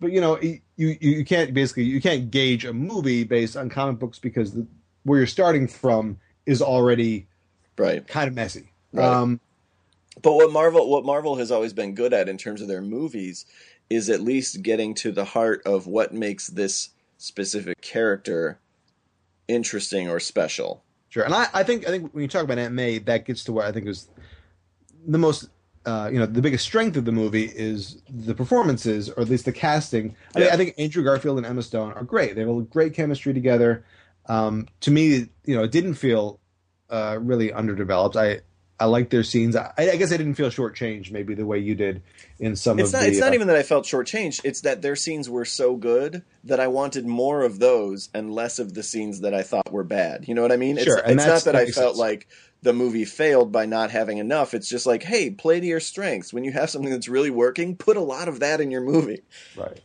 you can't gauge a movie based on comic books, because where you're starting from is already kind of messy. Right. But what Marvel has always been good at in terms of their movies is at least getting to the heart of what makes this specific character interesting or special. Sure, and I think when you talk about Aunt May, that gets to what I think is the most the biggest strength of the movie is the performances, or at least the casting. I think Andrew Garfield and Emma Stone are great. They have a great chemistry together. To me, it didn't feel really underdeveloped. I like their scenes. I guess I didn't feel shortchanged, maybe the way you did in some of the... It's not even that I felt shortchanged. It's that their scenes were so good that I wanted more of those and less of the scenes that I thought were bad. You know what I mean? Sure. It's not that I felt like the movie failed by not having enough. It's just like, hey, play to your strengths. When you have something that's really working, put a lot of that in your movie. Right.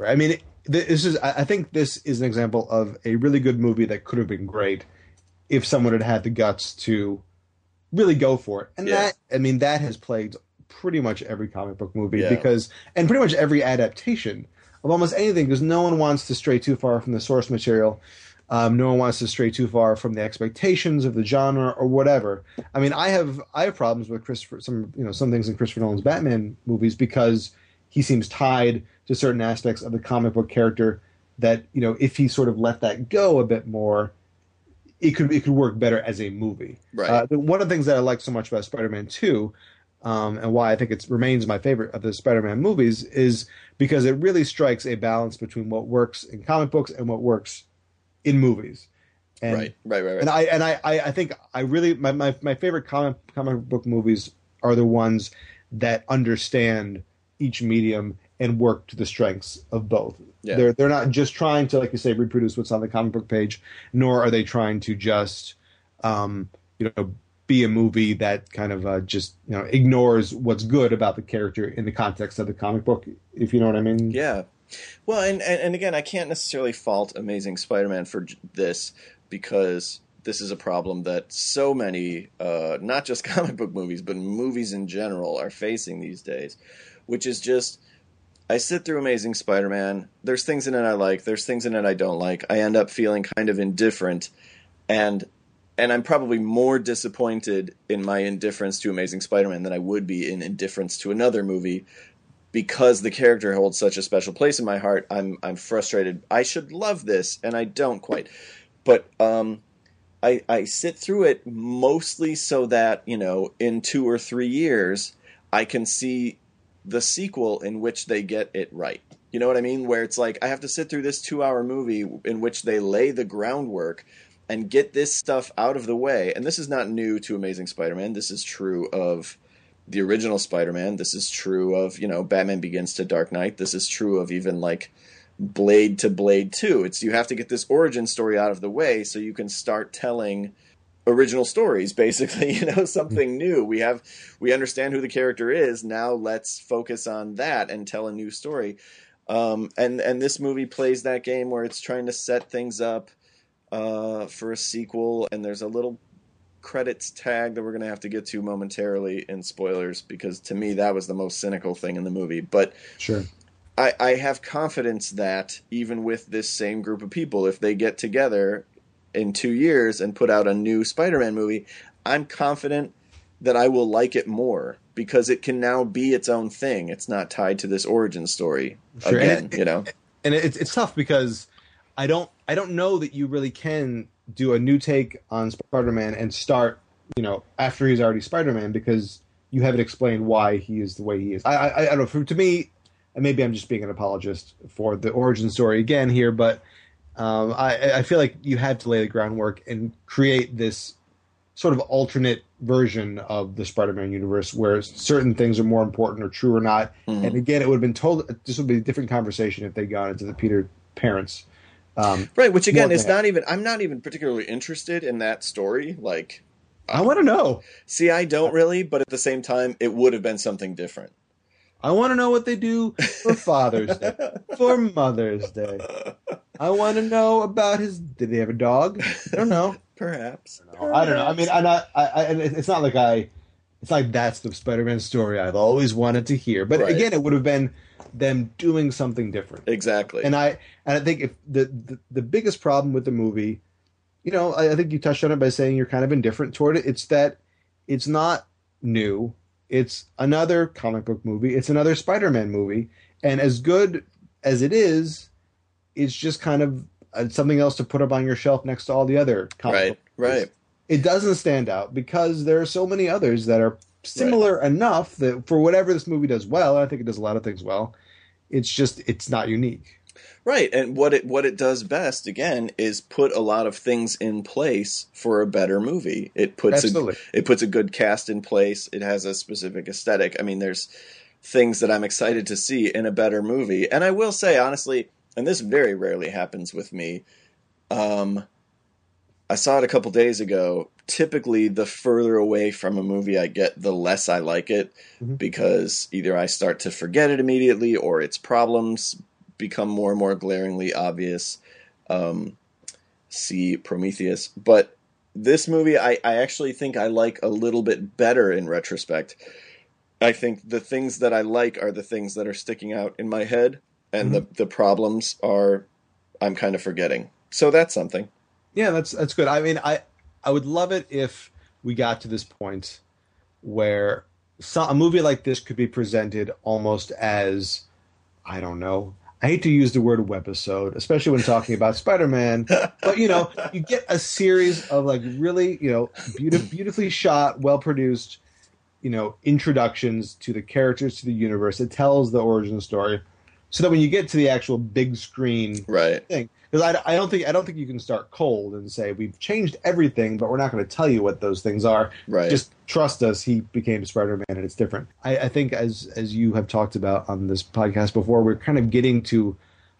I think this is an example of a really good movie that could have been great if someone had had the guts to really go for it. And that has plagued pretty much every comic book movie, and pretty much every adaptation of almost anything, because no one wants to stray too far from the source material. No one wants to stray too far from the expectations of the genre or whatever. I have problems with some things in Christopher Nolan's Batman movies, because he seems tied to certain aspects of the comic book character that, if he sort of let that go a bit more, it could work better as a movie. Right. One of the things that I like so much about Spider-Man 2, and why I think it remains my favorite of the Spider-Man movies, is because it really strikes a balance between what works in comic books and what works in movies. And, right. And I think my favorite comic book movies are the ones that understand each medium and work to the strengths of both. Yeah. They're not just trying to, like you say, reproduce what's on the comic book page, nor are they trying to just be a movie that kind of just ignores what's good about the character in the context of the comic book, if you know what I mean. Yeah. Well, and again, I can't necessarily fault Amazing Spider-Man for this, because this is a problem that so many, not just comic book movies, but movies in general are facing these days, which is just, I sit through Amazing Spider-Man, there's things in it I like, there's things in it I don't like, I end up feeling kind of indifferent, and I'm probably more disappointed in my indifference to Amazing Spider-Man than I would be in indifference to another movie, because the character holds such a special place in my heart. I'm frustrated. I should love this, and I don't quite. But I sit through it mostly so that, in 2 or 3 years, I can see the sequel in which they get it right. You know what I mean? Where it's like, I have to sit through this 2-hour movie in which they lay the groundwork and get this stuff out of the way. And this is not new to Amazing Spider-Man. This is true of the original Spider-Man. This is true of, Batman Begins to Dark Knight. This is true of even like Blade to Blade 2. You have to get this origin story out of the way so you can start telling original stories, basically, something new. We understand who the character is. Now let's focus on that and tell a new story. And this movie plays that game where it's trying to set things up for a sequel, and there's a little credits tag that we're going to have to get to momentarily in spoilers, because to me that was the most cynical thing in the movie. But sure, I have confidence that even with this same group of people, if they get together in 2 years and put out a new Spider-Man movie, I'm confident that I will like it more, because it can now be its own thing. It's not tied to this origin story again, And it's tough, because I don't know that you really can do a new take on Spider-Man and start, after he's already Spider-Man, because you haven't explained why he is the way he is. I don't know. To me, and maybe I'm just being an apologist for the origin story again here, but I feel like you had to lay the groundwork and create this sort of alternate version of the Spider-Man universe where certain things are more important or true or not. Mm-hmm. And again, it would have been this would be a different conversation if they got into the Peter parents. Right, which again is not even, I'm not even particularly interested in that story. Like, I want to know. See, I don't really, but at the same time, it would have been something different. I want to know what they do for Father's Day, for Mother's Day. I want to know about did they have a dog? I don't know. Perhaps. I don't know. I mean, it's not like that's the Spider-Man story I've always wanted to hear. But right. Again, it would have been them doing something different. Exactly. And I think if the biggest problem with the movie, I think you touched on it by saying you're kind of indifferent toward it. It's that it's not new. It's another comic book movie. It's another Spider-Man movie. And as good as it is, it's just kind of something else to put up on your shelf next to all the other comic book movies. Right. It doesn't stand out because there are so many others that are similar enough that for whatever this movie does well, and I think it does a lot of things well, it's not unique. Right, and what it does best, again, is put a lot of things in place for a better movie. It puts a good cast in place. It has a specific aesthetic. I mean, there's things that I'm excited to see in a better movie. And I will say, honestly, and this very rarely happens with me, I saw it a couple days ago. Typically, the further away from a movie I get, the less I like it, because either I start to forget it immediately or its problems become more and more glaringly obvious. See Prometheus. But this movie, I actually think I like a little bit better in retrospect. I think the things that I like are the things that are sticking out in my head, and the problems are I'm kind of forgetting. So that's something. Yeah, that's good. I mean, I would love it if we got to this point where a movie like this could be presented almost as, I don't know, I hate to use the word webisode, especially when talking about Spider-Man, but you get a series of like really, beautifully shot, well-produced, introductions to the characters, to the universe. It tells the origin story, so that when you get to the actual big screen thing, because I don't think you can start cold and say we've changed everything, but we're not going to tell you what those things are. Right. Just trust us. He became Spider-Man, and it's different. I think as you have talked about on this podcast before, we're kind of getting to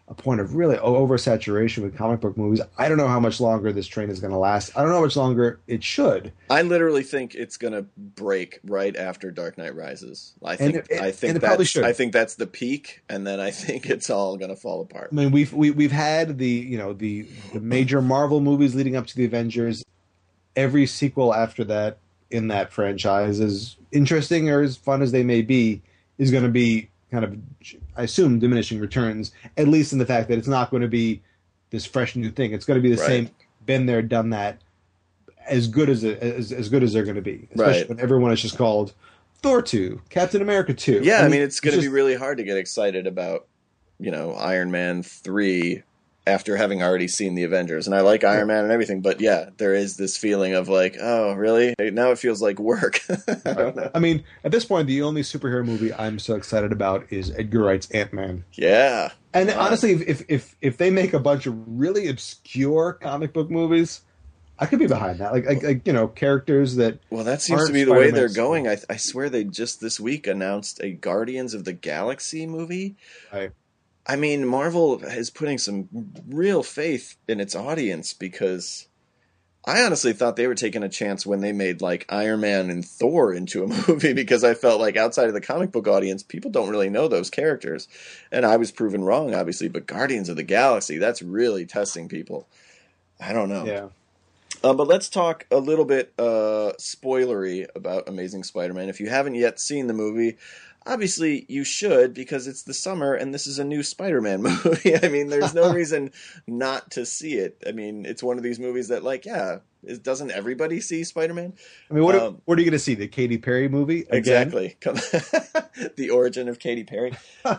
a point of really oversaturation with comic book movies. I don't know how much longer this train is going to last. I don't know how much longer it should. I literally think it's going to break right after Dark Knight Rises. I think it probably should. I think that's the peak, and then I think it's all going to fall apart. I mean, we've had the major Marvel movies leading up to the Avengers. Every sequel after that in that franchise, as interesting or as fun as they may be, is going to be kind of, I assume, diminishing returns, at least in the fact that it's not going to be this fresh new thing. It's going to be the same, been there, done that, as good as good as they're going to be. Especially when everyone is just called Thor 2, Captain America 2. Yeah, I mean it's going to be really hard to get excited about, Iron Man 3 after having already seen the Avengers. And I like Iron Man and everything, but yeah, there is this feeling of like, oh, really? Now it feels like work. I don't know. I mean, at this point, the only superhero movie I'm so excited about is Edgar Wright's Ant-Man. Yeah. And honestly, if they make a bunch of really obscure comic book movies, I could be behind that. Like characters that. Well, that seems to be the way they're going. I swear they just this week announced a Guardians of the Galaxy movie. Right. I mean, Marvel is putting some real faith in its audience, because I honestly thought they were taking a chance when they made like Iron Man and Thor into a movie, because I felt like outside of the comic book audience, people don't really know those characters. And I was proven wrong, obviously, but Guardians of the Galaxy, that's really testing people. I don't know. Yeah. But let's talk a little bit spoilery about Amazing Spider-Man. If you haven't yet seen the movie, obviously you should, because it's the summer and this is a new Spider-Man movie. I mean, there's no reason not to see it. I mean, it's one of these movies that, like, doesn't everybody see Spider-Man? I mean, what are you going to see? The Katy Perry movie? Again? Exactly. The origin of Katy Perry.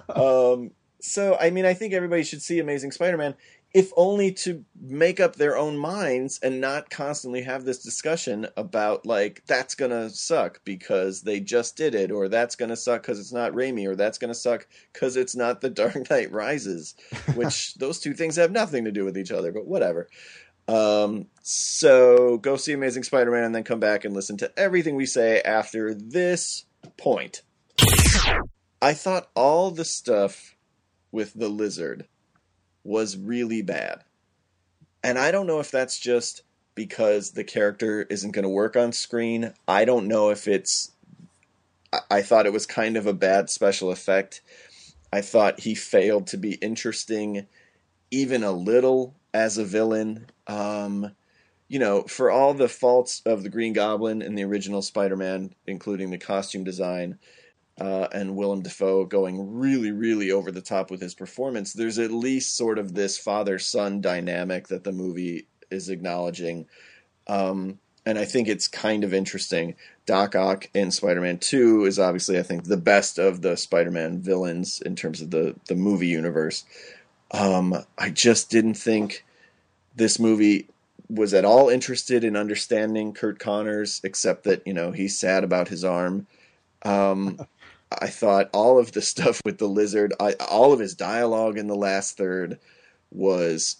So, I mean, I think everybody should see Amazing Spider-Man, if only to make up their own minds and not constantly have this discussion about, like, that's going to suck because they just did it, or that's going to suck because it's not Raimi, or that's going to suck because it's not The Dark Knight Rises, which those two things have nothing to do with each other, but whatever. So go see Amazing Spider-Man and then come back and listen to everything we say after this point. I thought all the stuff with the lizard was really bad. And I don't know if that's just because the character isn't going to work on screen. I don't know if it's... I thought it was kind of a bad special effect. I thought he failed to be interesting even a little as a villain. For all the faults of the Green Goblin in the original Spider-Man, including the costume design, and Willem Dafoe going really, really over the top with his performance, there's at least sort of this father-son dynamic that the movie is acknowledging. And I think it's kind of interesting. Doc Ock in Spider-Man 2 is obviously, I think, the best of the Spider-Man villains in terms of the movie universe. I just didn't think this movie was at all interested in understanding Curt Connors, except that, he's sad about his arm. I thought all of the stuff with the lizard, all of his dialogue in the last third was,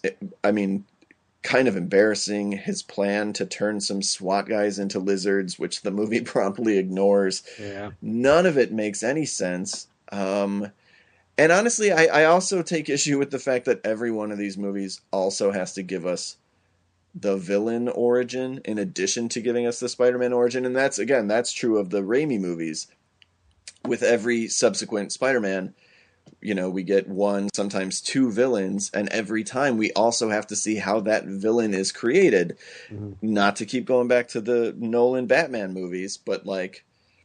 kind of embarrassing. His plan to turn some SWAT guys into lizards, which the movie promptly ignores. Yeah. None of it makes any sense. And honestly, I also take issue with the fact that every one of these movies also has to give us the villain origin in addition to giving us the Spider-Man origin. And that's true of the Raimi movies. With every subsequent Spider-Man, we get one, sometimes two villains, and every time we also have to see how that villain is created. Mm-hmm. Not to keep going back to the Nolan Batman movies, but like,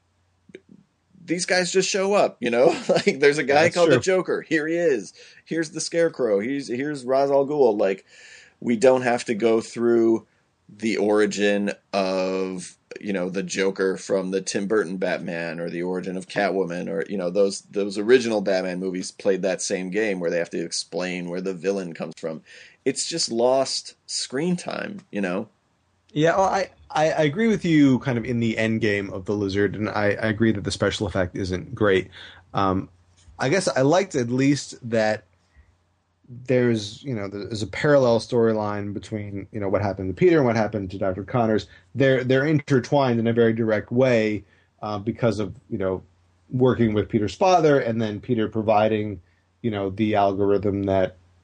these guys just show up, like there's a guy called the Joker. Here he is. Here's the Scarecrow. Here's Ra's al Ghul. Like, we don't have to go through the origin of, the Joker from the Tim Burton Batman, or the origin of Catwoman, or, those original Batman movies played that same game where they have to explain where the villain comes from. It's just lost screen time, Yeah, well, I agree with you kind of in the end game of the lizard, and I agree that the special effect isn't great. I guess I liked at least that there's a parallel storyline between what happened to Peter and what happened to Dr. Connors. They're intertwined in a very direct way because of working with Peter's father, and then Peter providing the algorithm that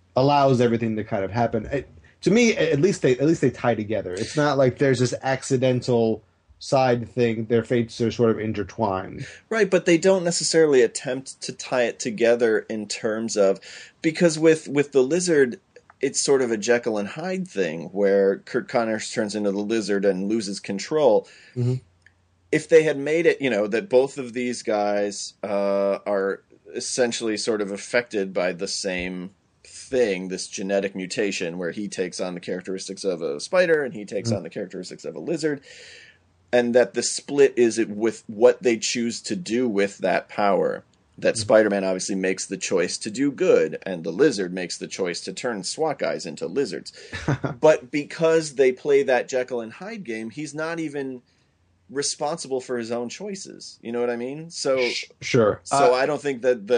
allows everything to kind of happen. To me, at least they tie together. It's not like there's this accidental side thing. Their fates are sort of intertwined. Right, but they don't necessarily attempt to tie it together in terms of, because with the lizard, it's sort of a Jekyll and Hyde thing where Kurt Connors turns into the lizard and loses control. Mm-hmm. If they had made it, that both of these guys are essentially sort of affected by the same thing, this genetic mutation where he takes on the characteristics of a spider and he takes on the characteristics of a lizard, and that the split is with what they choose to do with that power. That Spider-Man obviously makes the choice to do good, and the lizard makes the choice to turn SWAT guys into lizards. But because they play that Jekyll and Hyde game, he's not even responsible for his own choices. You know what I mean? So sure. So I don't think that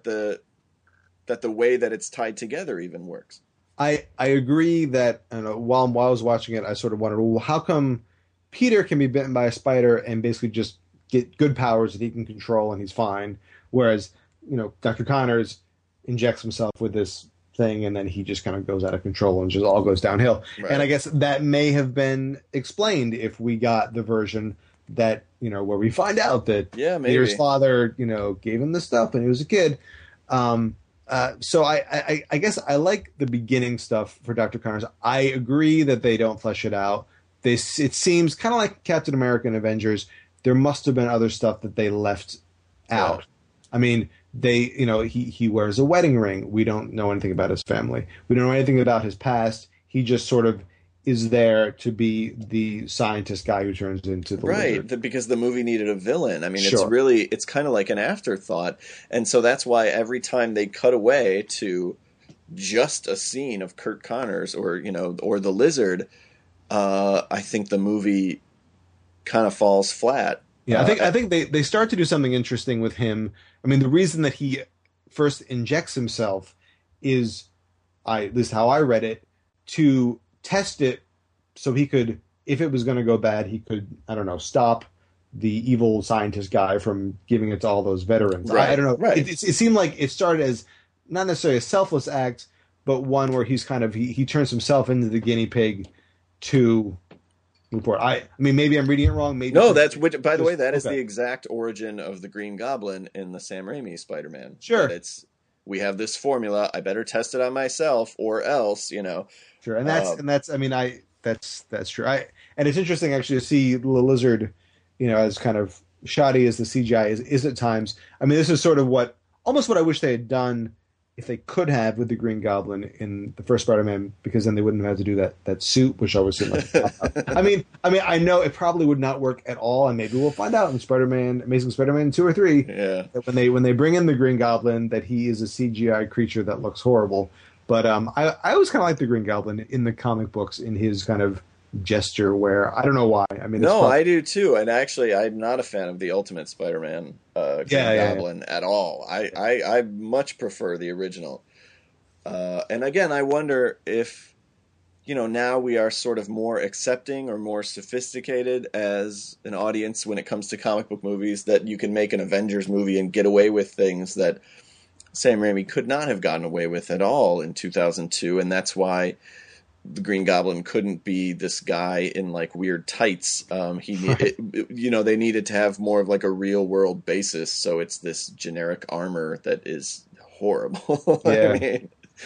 the way that it's tied together even works. I agree that while I was watching it, I sort of wondered, well, how come Peter can be bitten by a spider and basically just get good powers that he can control and he's fine, whereas Dr. Connors injects himself with this thing and then he just kind of goes out of control and just all goes downhill. Right. And I guess that may have been explained if we got the version that where we find out that Peter's father gave him this stuff when he was a kid. So I guess I like the beginning stuff for Dr. Connors. I agree that they don't flesh it out. It seems kind of like Captain America and Avengers. There must have been other stuff that they left out. I mean, he wears a wedding ring. We don't know anything about his family. We don't know anything about his past. He just sort of is there to be the scientist guy who turns into the lizard. Because the movie needed a villain. I mean, it's kind of like an afterthought. And so that's why every time they cut away to just a scene of Kurt Connors or the lizard, I think the movie kind of falls flat. Yeah, I think they start to do something interesting with him. I mean, the reason that he first injects himself is, at least how I read it, to test it so he could, if it was going to go bad, he could, stop the evil scientist guy from giving it to all those veterans. Right, I don't know. Right. It seemed like it started as not necessarily a selfless act, but one where he's kind of, he turns himself into the guinea pig to report. I mean, maybe I'm reading it wrong. Maybe no, by the way, that is the exact origin of the Green Goblin in the Sam Raimi Spider-Man. Sure. We have this formula. I better test it on myself or else, Sure. And that's true. And it's interesting actually to see the lizard, as kind of shoddy as the CGI is at times. I mean, this is sort of almost what I wish they had done if they could have with the Green Goblin in the first Spider-Man, because then they wouldn't have had to do that suit, which always seemed like I mean, I know it probably would not work at all, and maybe we'll find out in Amazing Spider-Man 2 or 3, that when they bring in the Green Goblin, that he is a CGI creature that looks horrible. But I always kind of like the Green Goblin in the comic books in his kind of gesture where I don't know why. I mean, I do too. And actually, I'm not a fan of the Ultimate Spider-Man Green Goblin at all. I much prefer the original. And again, I wonder if now we are sort of more accepting or more sophisticated as an audience when it comes to comic book movies, that you can make an Avengers movie and get away with things that Sam Raimi could not have gotten away with at all in 2002, and that's why the Green Goblin couldn't be this guy in like weird tights. They needed to have more of like a real world basis, so it's this generic armor that is horrible. Yeah.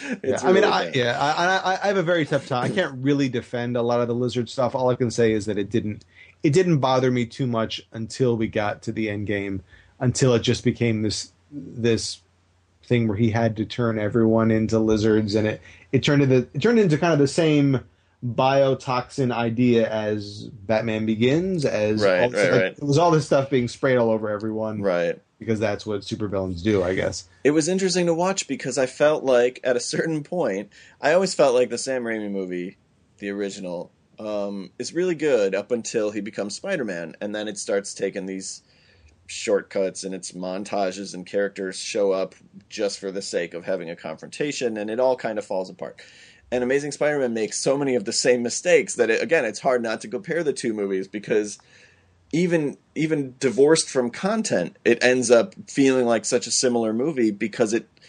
I have a very tough time. I can't really defend a lot of the lizard stuff. All I can say is that it didn't bother me too much until we got to the end game, until it just became this thing where he had to turn everyone into lizards, and it turned into kind of the same biotoxin idea as Batman Begins, it was all this stuff being sprayed all over everyone, right? Because that's what supervillains do, I guess. It was interesting to watch because I felt like at a certain point, I always felt like the Sam Raimi movie, the original, is really good up until he becomes Spider-Man, and then it starts taking these shortcuts and it's montages and characters show up just for the sake of having a confrontation, and it all kind of falls apart. And Amazing Spider-Man makes so many of the same mistakes that it's hard not to compare the two movies, because even divorced from content, it ends up feeling like such a similar movie because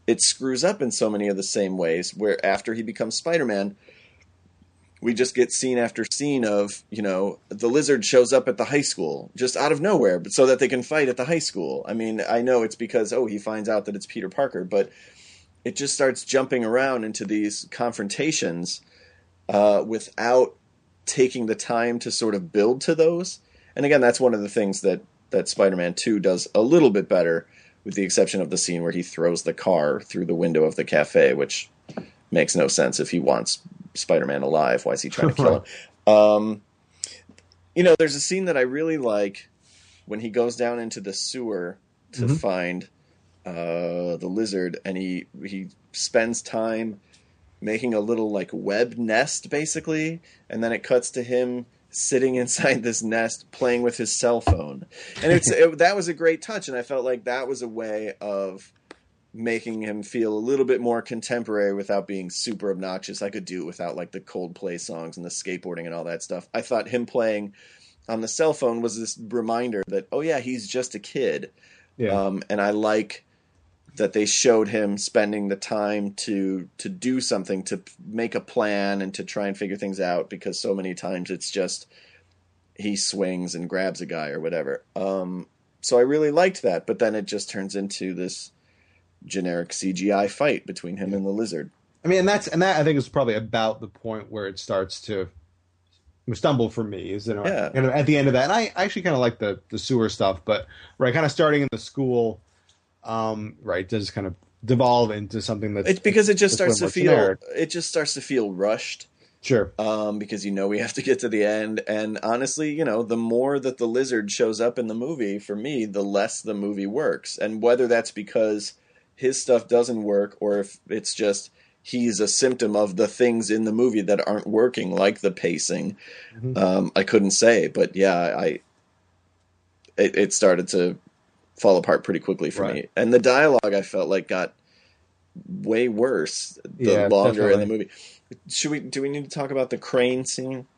it screws up in so many of the same ways, where after he becomes Spider-Man, we just get scene after scene of, the Lizard shows up at the high school just out of nowhere, but so that they can fight at the high school. I mean, I know it's because, he finds out that it's Peter Parker, but it just starts jumping around into these confrontations without taking the time to sort of build to those. And again, that's one of the things that Spider-Man 2 does a little bit better, with the exception of the scene where he throws the car through the window of the cafe, which makes no sense. If he wants Spider-Man alive, why is he trying to kill him? There's a scene that I really like when he goes down into the sewer to find the Lizard, and he spends time making a little like web nest, basically, and then it cuts to him sitting inside this nest playing with his cell phone, and that was a great touch, and I felt like that was a way of making him feel a little bit more contemporary without being super obnoxious. I could do it without like the Coldplay songs and the skateboarding and all that stuff. I thought him playing on the cell phone was this reminder that, he's just a kid. Yeah. And I like that they showed him spending the time to do something, to make a plan and to try and figure things out, because so many times it's just he swings and grabs a guy or whatever. So I really liked that, but then it just turns into this generic CGI fight between him and the Lizard. I mean, and that I think is probably about the point where it starts to stumble for me, is at the end of that. And I actually kind of like the sewer stuff, but kind of starting in the school, does kind of devolve into something that's, it's because it just starts to feel rushed. Sure. Because we have to get to the end, and honestly, the more that the Lizard shows up in the movie, for me, the less the movie works. And whether that's because his stuff doesn't work, or if it's just he's a symptom of the things in the movie that aren't working, like the pacing. I couldn't say, but it started to fall apart pretty quickly for me. And the dialogue, I felt like, got way worse the longer in the movie. Do we need to talk about the crane scene?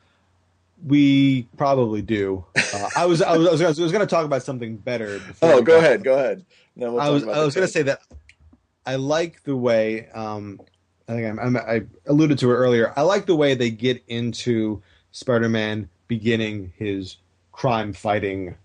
We probably do. I was going to talk about something better. Go ahead. Then we'll I was going to say that I like the way. I think I alluded to it earlier. I like the way they get into Spider-Man beginning his crime fighting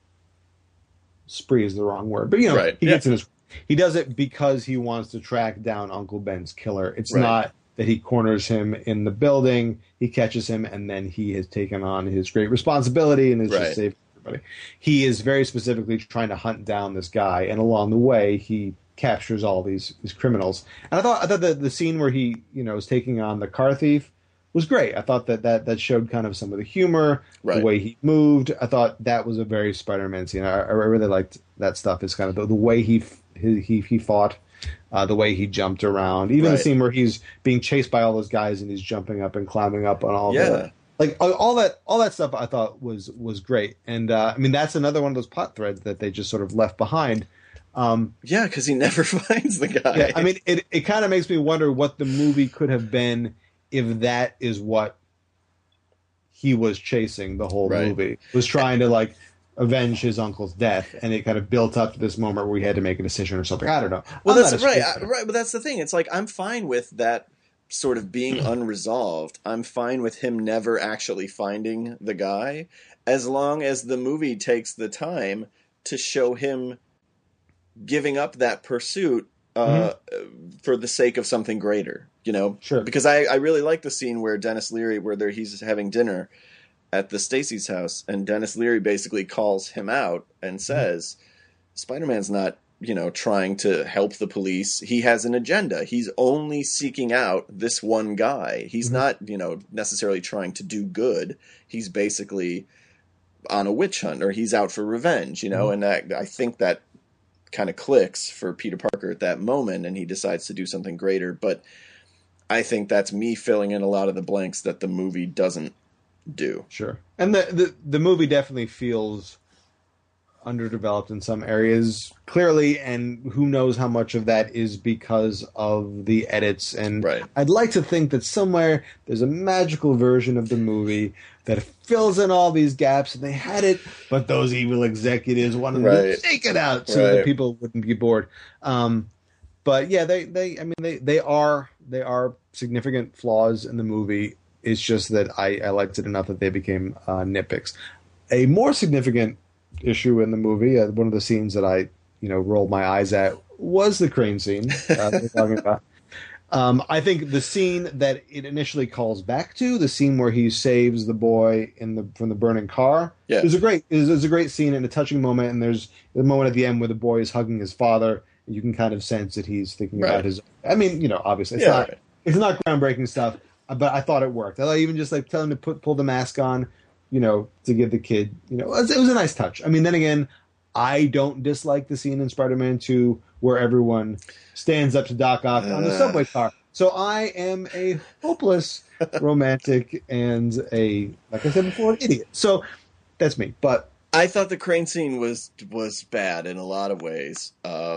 spree is the wrong word, but he gets in his. He does it because he wants to track down Uncle Ben's killer. It's not that he corners him in the building, he catches him, and then he has taken on his great responsibility and is just saving everybody. He is very specifically trying to hunt down this guy, and along the way, he captures all these criminals. And I thought that the scene where he is taking on the car thief was great. I thought that showed kind of some of the humor, the way he moved. I thought that was a very Spider-Man scene. I really liked that stuff. It's kind of the way he fought. The way he jumped around, even the scene where he's being chased by all those guys and he's jumping up and climbing up on all the, like all that stuff I thought was great. And I mean, that's another one of those plot threads that they just sort of left behind. Because he never finds the guy. Yeah, I mean, it kind of makes me wonder what the movie could have been if that is what he was chasing the whole movie, was trying to avenge his uncle's death, and it kind of built up to this moment where he had to make a decision or something. I don't know. Well, that's right. But that's the thing. It's like, I'm fine with that sort of being unresolved. I'm fine with him never actually finding the guy, as long as the movie takes the time to show him giving up that pursuit for the sake of something greater, Sure. Because I really like the scene where Dennis Leary, where he's having dinner at the Stacy's house, and Dennis Leary basically calls him out and says, Spider-Man's not, trying to help the police. He has an agenda. He's only seeking out this one guy. He's not, necessarily trying to do good. He's basically on a witch hunt, or he's out for revenge, and I think that kind of clicks for Peter Parker at that moment, and he decides to do something greater. But I think that's me filling in a lot of the blanks that the movie doesn't do. Sure. And the movie definitely feels underdeveloped in some areas, clearly, and who knows how much of that is because of the edits. And I'd like to think that somewhere there's a magical version of the movie that fills in all these gaps, and they had it, but those evil executives wanted to take it out so that people wouldn't be bored. But yeah, I mean, they are significant flaws in the movie. It's just that I liked it enough that they became nitpicks. A more significant issue in the movie, one of the scenes that I rolled my eyes at, was the crane scene we're talking about. I think the scene that it initially calls back to, the scene where he saves the boy from the burning car, is a great scene and a touching moment. And there's the moment at the end where the boy is hugging his father. You can kind of sense that he's thinking about his. I mean, obviously it's not groundbreaking stuff, but I thought it worked. I thought even just like telling him to pull the mask on, to give the kid, it was a nice touch. I mean, then again, I don't dislike the scene in Spider-Man 2 where everyone stands up to Doc Ock on the subway car. So I am a hopeless romantic and like I said before, an idiot. So that's me. But I thought the crane scene was bad in a lot of ways.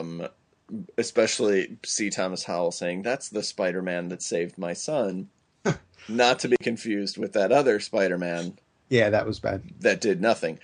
Especially C. Thomas Howell saying, "That's the Spider-Man that saved my son." Not to be confused with that other Spider-Man. Yeah, that was bad. That did nothing.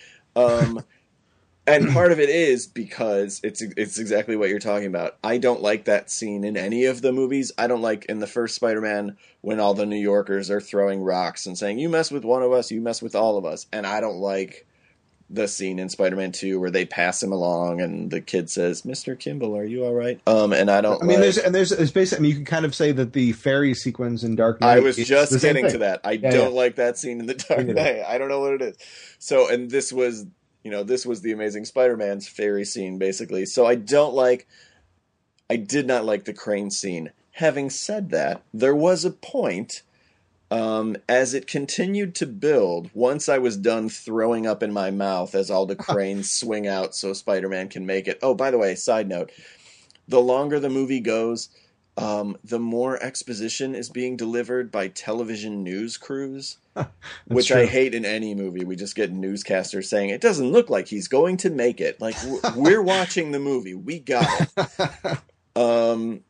And part of it is because it's exactly what you're talking about. I don't like that scene in any of the movies. I don't like in the first Spider-Man when all the New Yorkers are throwing rocks and saying, "You mess with one of us, you mess with all of us." And I don't like the scene in Spider-Man 2 where they pass him along and the kid says, "Mr. Kimball, are you all right?" And I don't. I mean, there's basically. I mean, you can kind of say that the fairy sequence in Dark Knight. I was just getting to that. I don't like that scene in the Dark Knight. I don't know what it is. So, and this was the Amazing Spider-Man's fairy scene, basically. So I did not like the crane scene. Having said that, there was a point, as it continued to build, once I was done throwing up in my mouth as all the cranes swing out so Spider-Man can make it. Oh, by the way, side note, the longer the movie goes, the more exposition is being delivered by television news crews. Which true. I hate in any movie. We just get newscasters saying, "It doesn't look like he's going to make it." Like, we're watching the movie. We got it.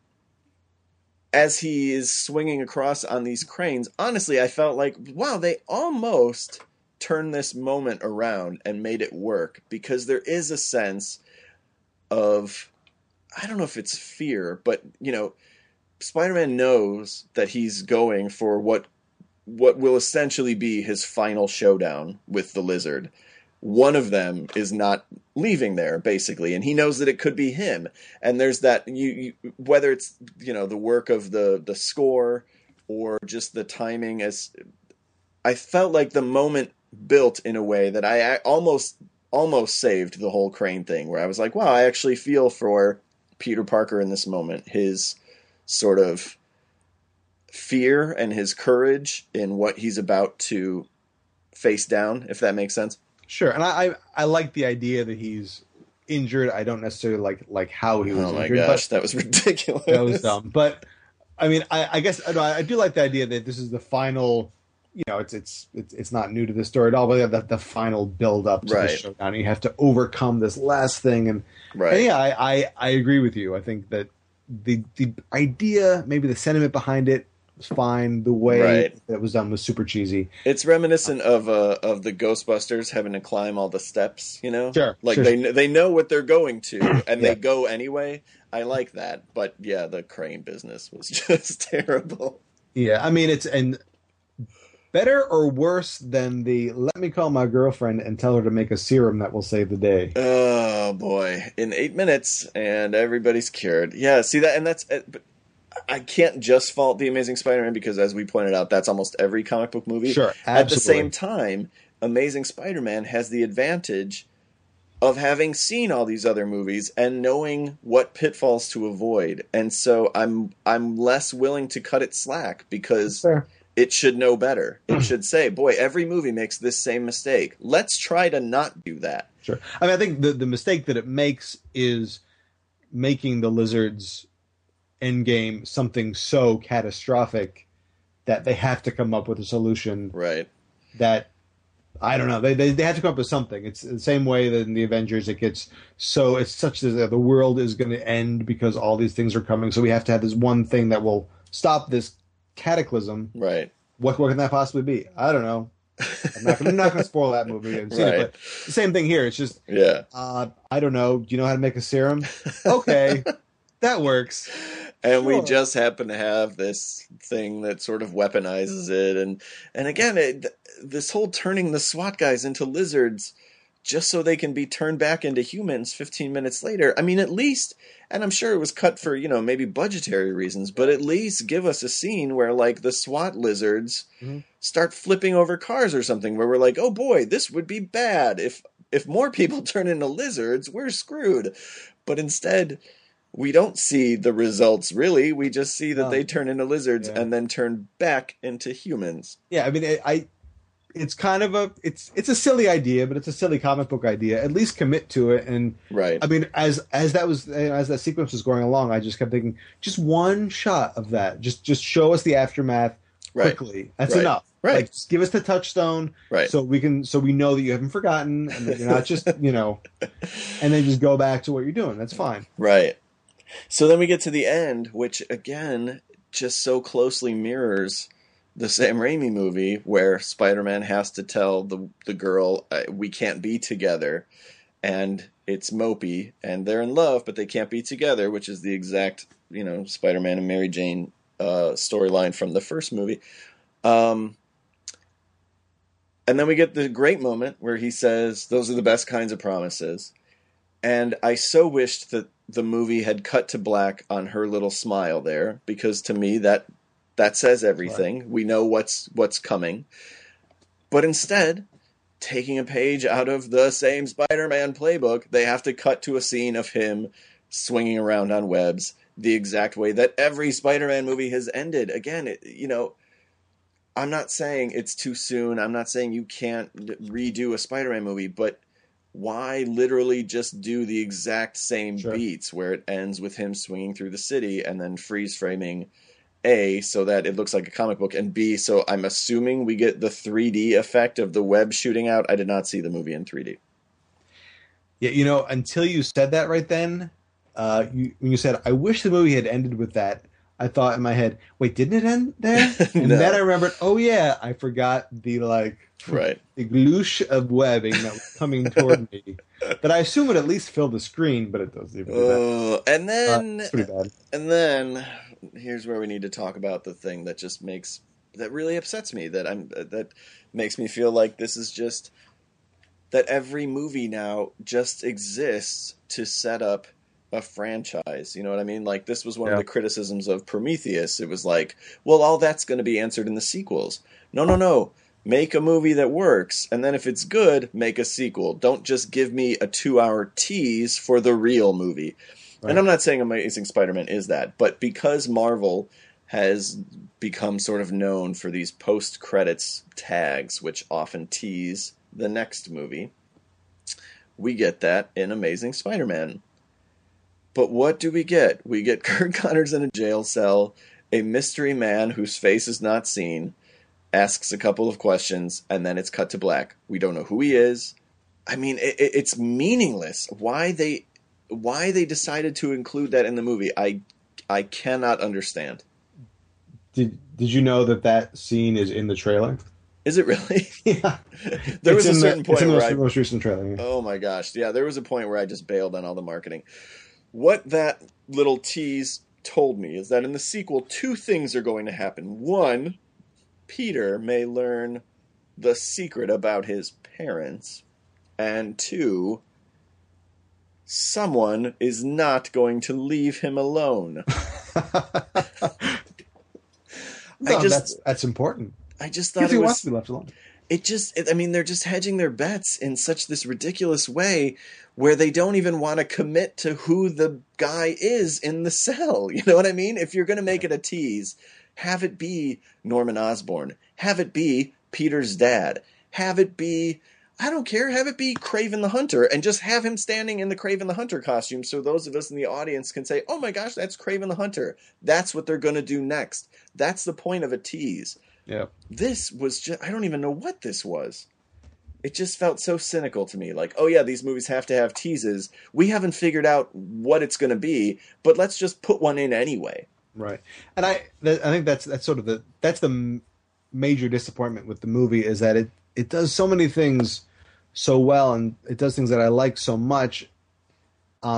As he is swinging across on these cranes, honestly, I felt like, wow, they almost turned this moment around and made it work. Because there is a sense of, I don't know if it's fear, but, Spider-Man knows that he's going for what will essentially be his final showdown with the Lizard. One of them is not leaving there, basically, and he knows that it could be him. And there's that, whether it's the work of the score or just the timing, as I felt like the moment built in a way that I almost saved the whole crane thing, where I was like, wow, I actually feel for Peter Parker in this moment, his sort of fear and his courage in what he's about to face down, if that makes sense. Sure, and I like the idea that he's injured. I don't necessarily like how he was injured. Oh my gosh, that was ridiculous. That was dumb. But I mean, I guess I do like the idea that this is the final. It's not new to the story at all, but the final build up to the showdown. And you have to overcome this last thing, and yeah, I agree with you. I think that the idea, maybe the sentiment behind it, was fine. The way that was done was super cheesy. It's reminiscent of the Ghostbusters having to climb all the steps, Sure. Like they know what they're going to, and they go anyway. I like that, but yeah, the crane business was just terrible. Yeah, I mean, it's better or worse than the "let me call my girlfriend and tell her to make a serum that will save the day." Oh boy, in 8 minutes and everybody's cured. Yeah, see that, and that's. But I can't just fault The Amazing Spider-Man because, as we pointed out, that's almost every comic book movie. Sure, absolutely. At the same time, Amazing Spider-Man has the advantage of having seen all these other movies and knowing what pitfalls to avoid. And so I'm less willing to cut it slack because it should know better. It should say, boy, every movie makes this same mistake. Let's try to not do that. Sure. I mean, I think the mistake that it makes is making the Lizard's endgame something so catastrophic that they have to come up with a solution. Right. That, I don't know, they have to come up with something. It's the same way that in the Avengers it gets so, it's such that the world is going to end because all these things are coming. So we have to have this one thing that will stop this cataclysm. Right. What can that possibly be? I don't know. I'm not going to spoil that movie. I've seen it, but the same thing here. It's just, I don't know. Do you know how to make a serum? Okay. That works. And we Sure. just happen to have this thing that sort of weaponizes it. And again, this whole turning the SWAT guys into lizards just so they can be turned back into humans 15 minutes later. I mean, at least, and I'm sure it was cut for, maybe budgetary reasons, but at least give us a scene where, like, the SWAT lizards start flipping over cars or something, where we're like, oh boy, this would be bad. If more people turn into lizards, we're screwed. But instead, we don't see the results, really. We just see that they turn into lizards and then turn back into humans. Yeah, I mean, it's kind of it's a silly idea, but it's a silly comic book idea. At least commit to it. And right. I mean, as that sequence was going along, I just kept thinking, just one shot of that. Just show us the aftermath quickly. Right. That's enough. Right. Like, just give us the touchstone, right? So we know that you haven't forgotten, and that you're not just and then just go back to what you're doing. That's fine. Right. So then we get to the end, which again just so closely mirrors the Sam Raimi movie, where Spider-Man has to tell the girl, we can't be together, and it's mopey, and they're in love, but they can't be together, which is the exact Spider-Man and Mary Jane storyline from the first movie. And then we get the great moment where he says, those are the best kinds of promises. And I so wished that the movie had cut to black on her little smile there, because to me that says everything. Right. We know what's coming. But instead, taking a page out of the same Spider-Man playbook, they have to cut to a scene of him swinging around on webs the exact way that every Spider-Man movie has ended. Again, I'm not saying it's too soon. I'm not saying you can't redo a Spider-Man movie, but why literally just do the exact same beats where it ends with him swinging through the city and then freeze framing A, so that it looks like a comic book, and B, so I'm assuming we get the 3D effect of the web shooting out. I did not see the movie in 3D. Yeah, until you said that right then, when you said, I wish the movie had ended with that, I thought in my head, wait, didn't it end there? And No. Then I remembered, oh yeah, I forgot the the gloosh of webbing that was coming toward me. That I assume would at least fill the screen, but it doesn't even do that. And then, it's pretty bad. And then, here's where we need to talk about the thing that just that really upsets me. That makes me feel like this is just that every movie now just exists to set up a franchise. You know what I mean? Like, this was one of the criticisms of Prometheus. It was like, well, all that's going to be answered in the sequels. No. Make a movie that works, and then if it's good, make a sequel. Don't just give me a 2-hour tease for the real movie. Right. And I'm not saying Amazing Spider-Man is that, but because Marvel has become sort of known for these post-credits tags, which often tease the next movie, we get that in Amazing Spider-Man. But what do we get? We get Kurt Connors in a jail cell, a mystery man whose face is not seen, asks a couple of questions, and then it's cut to black. We don't know who he is. I mean, it's meaningless. Why they decided to include that in the movie, I cannot understand. Did you know that scene is in the trailer? Is it really? Yeah. There was a certain point where the most recent trailer. Yeah. Oh my gosh. Yeah, there was a point where I just bailed on all the marketing. What that little tease told me is that in the sequel, 2 things are going to happen. 1, Peter may learn the secret about his parents. And 2, someone is not going to leave him alone. That's important. I just thought he wants to be left alone. They're just hedging their bets in such this ridiculous way where they don't even want to commit to who the guy is in the cell. You know what I mean? If you're going to make it a tease, have it be Norman Osborn. Have it be Peter's dad. Have it be, I don't care, have it be Kraven the Hunter, and just have him standing in the Kraven the Hunter costume so those of us in the audience can say, oh my gosh, that's Kraven the Hunter. That's what they're going to do next. That's the point of a tease. Yeah. This was just, I don't even know what this was. It just felt so cynical to me. Like, oh yeah, these movies have to have teases. We haven't figured out what it's going to be, but let's just put one in anyway. Right. And I think that's sort of the major disappointment with the movie, is that it does so many things so well, and it does things that I like so much.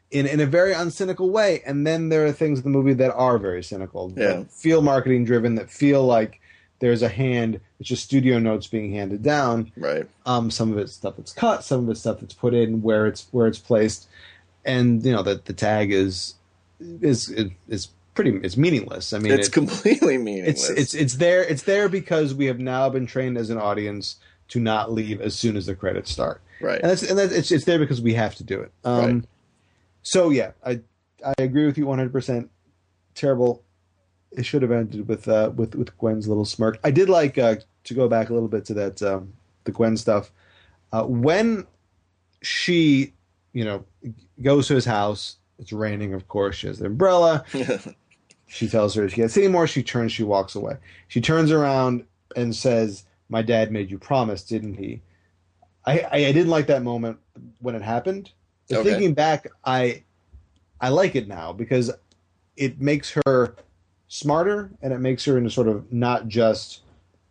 in a very uncynical way. And then there are things in the movie that are very cynical, that feel marketing driven, that feel like there's a hand, it's just studio notes being handed down. Right. Some of it's stuff that's cut, some of it's stuff that's put in where it's placed, and that the tag is pretty, it's meaningless. I mean, it's completely meaningless. It's there because we have now been trained as an audience to not leave as soon as the credits start. Right. And it's there because we have to do it. Right. So yeah, I agree with you 100%. Terrible. It should have ended with Gwen's little smirk. I did like to go back a little bit to that the Gwen stuff. When she goes to his house, it's raining. Of course, she has the umbrella. She tells her she can't see anymore. She turns. She walks away. She turns around and says, "My dad made you promise, didn't he?" I didn't like that moment when it happened. But thinking back, I like it now because it makes her smarter, and it makes her into sort of not just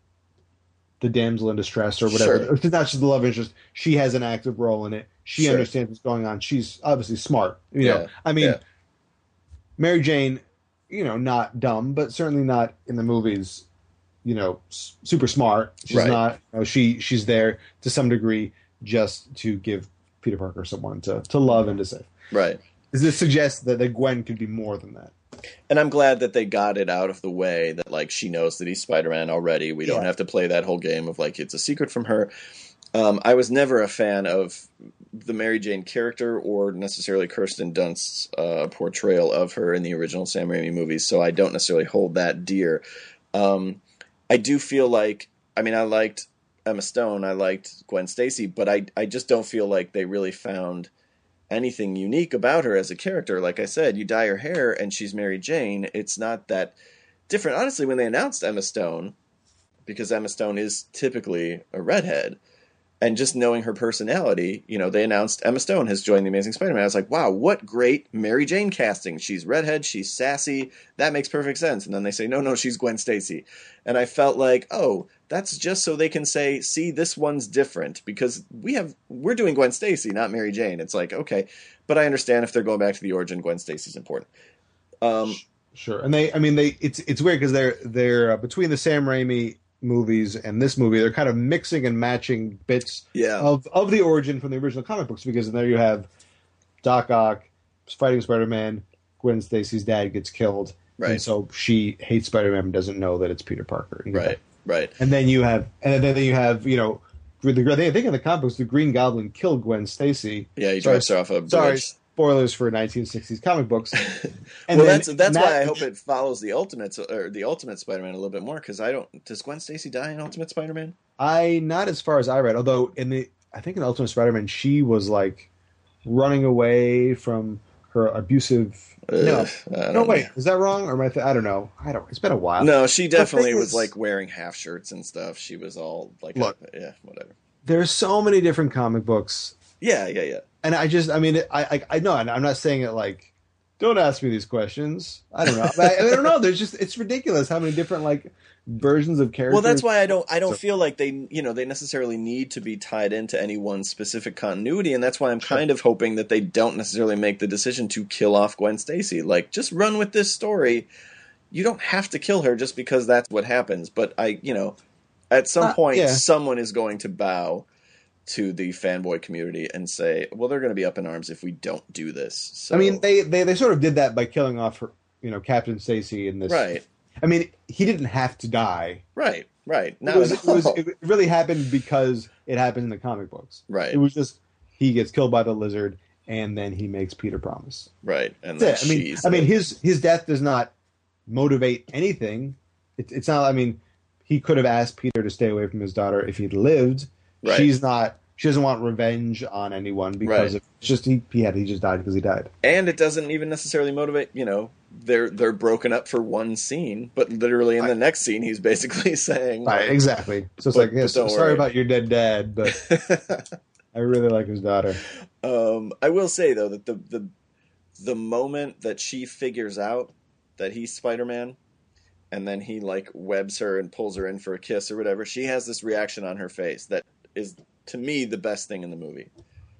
the damsel in distress or whatever. Sure. It's not just the love interest. She has an active role in it. She understands what's going on. She's obviously smart. I mean, Mary Jane, not dumb, but certainly not in the movies, super smart. She's not. She's there to some degree just to give Peter Parker someone to love and to save. Right. This suggests that Gwen could be more than that. And I'm glad that they got it out of the way, that like she knows that he's Spider-Man already. We don't have to play that whole game of like it's a secret from her. I was never a fan of the Mary Jane character or necessarily Kirsten Dunst's portrayal of her in the original Sam Raimi movies, so I don't necessarily hold that dear. I do feel like, I liked Emma Stone, I liked Gwen Stacy, but I just don't feel like they really found anything unique about her as a character. Like I said, you dye her hair and she's Mary Jane. It's not that different. Honestly, when they announced Emma Stone, because Emma Stone is typically a redhead, and just knowing her personality, they announced Emma Stone has joined the Amazing Spider-Man. I was like, wow, what great Mary Jane casting. She's redhead, she's sassy, that makes perfect sense. And then they say, no, she's Gwen Stacy. And I felt like, oh, that's just so they can say, see, this one's different, because we're doing Gwen Stacy, not Mary Jane. It's like, okay, but I understand if they're going back to the origin, Gwen Stacy's important. Sure. And it's weird because they're between the Sam Raimi movies and this movie, they're kind of mixing and matching bits of the origin from the original comic books, because there you have Doc Ock fighting Spider-Man, Gwen Stacy's dad gets killed, and so she hates Spider-Man and doesn't know that it's Peter Parker. Right. And then you have I think in the comic books the Green Goblin killed Gwen Stacy. Yeah, he drives her off a bridge. Sorry, spoilers for 1960s comic books. And that's why I hope it follows the Ultimate Spider-Man a little bit more, because does Gwen Stacy die in Ultimate Spider-Man? Not as far as I read, although I think in Ultimate Spider-Man she was like running away from her abusive. Wait, is that wrong? Or I don't know. It's been a while. No, she definitely was like wearing half shirts and stuff. She was all like, whatever. There's so many different comic books. Yeah. And I know, and I'm not saying it like, don't ask me these questions. I don't know. I don't know. It's ridiculous how many different like versions of characters. Well, that's why I don't feel like they necessarily need to be tied into any one specific continuity, and that's why I'm kind of hoping that they don't necessarily make the decision to kill off Gwen Stacy. Like, just run with this story. You don't have to kill her just because that's what happens. But at some point, someone is going to bow to the fanboy community and say, well, they're going to be up in arms if we don't do this. So, they sort of did that by killing off her, Captain Stacy in this. Right. He didn't have to die. Right. It really happened because it happened in the comic books. Right. It was just he gets killed by the lizard and then he makes Peter promise. Right. And that's his death does not motivate anything. It's not. He could have asked Peter to stay away from his daughter if he'd lived. Right. She doesn't want revenge on anyone because it's just he just died because he died. And it doesn't even necessarily motivate, they're broken up for one scene, but literally in the next scene he's basically saying exactly. So it's sorry about your dead dad, but I really like his daughter. I will say though that the moment that she figures out that he's Spider-Man, and then he like webs her and pulls her in for a kiss or whatever, she has this reaction on her face that is, to me, the best thing in the movie.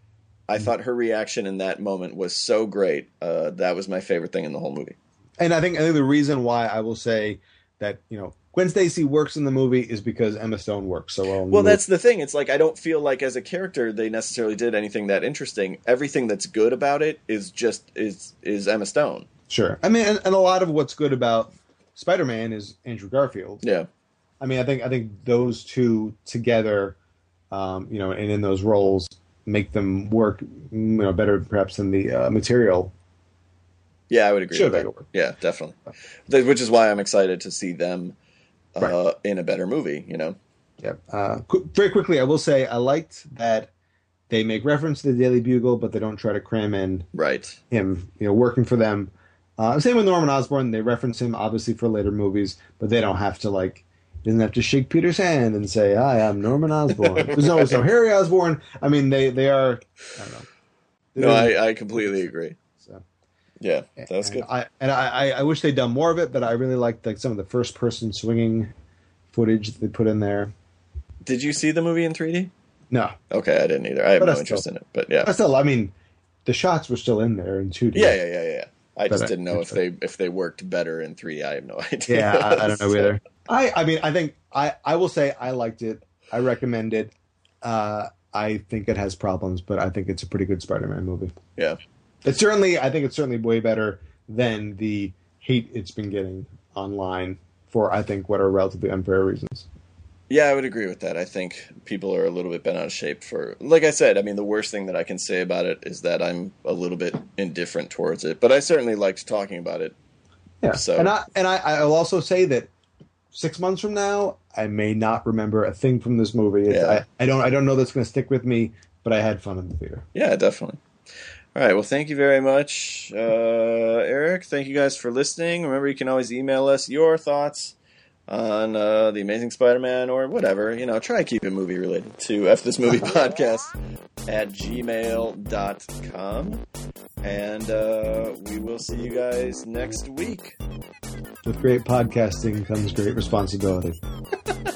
I thought her reaction in that moment was so great. That was my favorite thing in the whole movie. And I think the reason why I will say that, Gwen Stacy works in the movie is because Emma Stone works so well in the movie. That's the thing. It's like I don't feel like as a character they necessarily did anything that interesting. Everything that's good about it is Emma Stone. Sure. I mean, and a lot of what's good about Spider-Man is Andrew Garfield. Yeah. I mean, I think those two together, and in those roles make them work, better perhaps than the material. Yeah, I would agree with that. Yeah, definitely. Which is why I'm excited to see them in a better movie, Yeah. Very quickly, I will say I liked that they make reference to the Daily Bugle, but they don't try to cram in him, working for them. Same with Norman Osborn. They reference him, obviously, for later movies, but they don't have to, he doesn't have to shake Peter's hand and say, "Hi, I'm Norman Osborn." There's no Harry Osborn. I mean, they are, I don't know. No, I completely agree. So, yeah, that was good. I wish they'd done more of it, but I really liked some of the first-person swinging footage that they put in there. Did you see the movie in 3D? No. Okay, I didn't either. I have no interest in it, but yeah. But still, I mean, the shots were still in there in 2D. Yeah. I just didn't know if they worked better in 3D. I have no idea. Yeah, I don't know either. I mean, I think I will say I liked it. I recommend it. I think it has problems, but I think it's a pretty good Spider-Man movie. Yeah. I think it's certainly way better than the hate it's been getting online for, I think, what are relatively unfair reasons. Yeah, I would agree with that. I think people are a little bit bent out of shape for, like I said, I mean, the worst thing that I can say about it is that I'm a little bit indifferent towards it, but I certainly liked talking about it. Yeah. So. And I'll also say that 6 months from now, I may not remember a thing from this movie. Yeah. I don't know that's going to stick with me, but I had fun in the theater. Yeah, definitely. All right. Well, thank you very much, Eric. Thank you guys for listening. Remember, you can always email us your thoughts on The Amazing Spider-Man or whatever. Try to keep it movie related to fthismoviepodcast at gmail.com. And we will see you guys next week. With great podcasting comes great responsibility.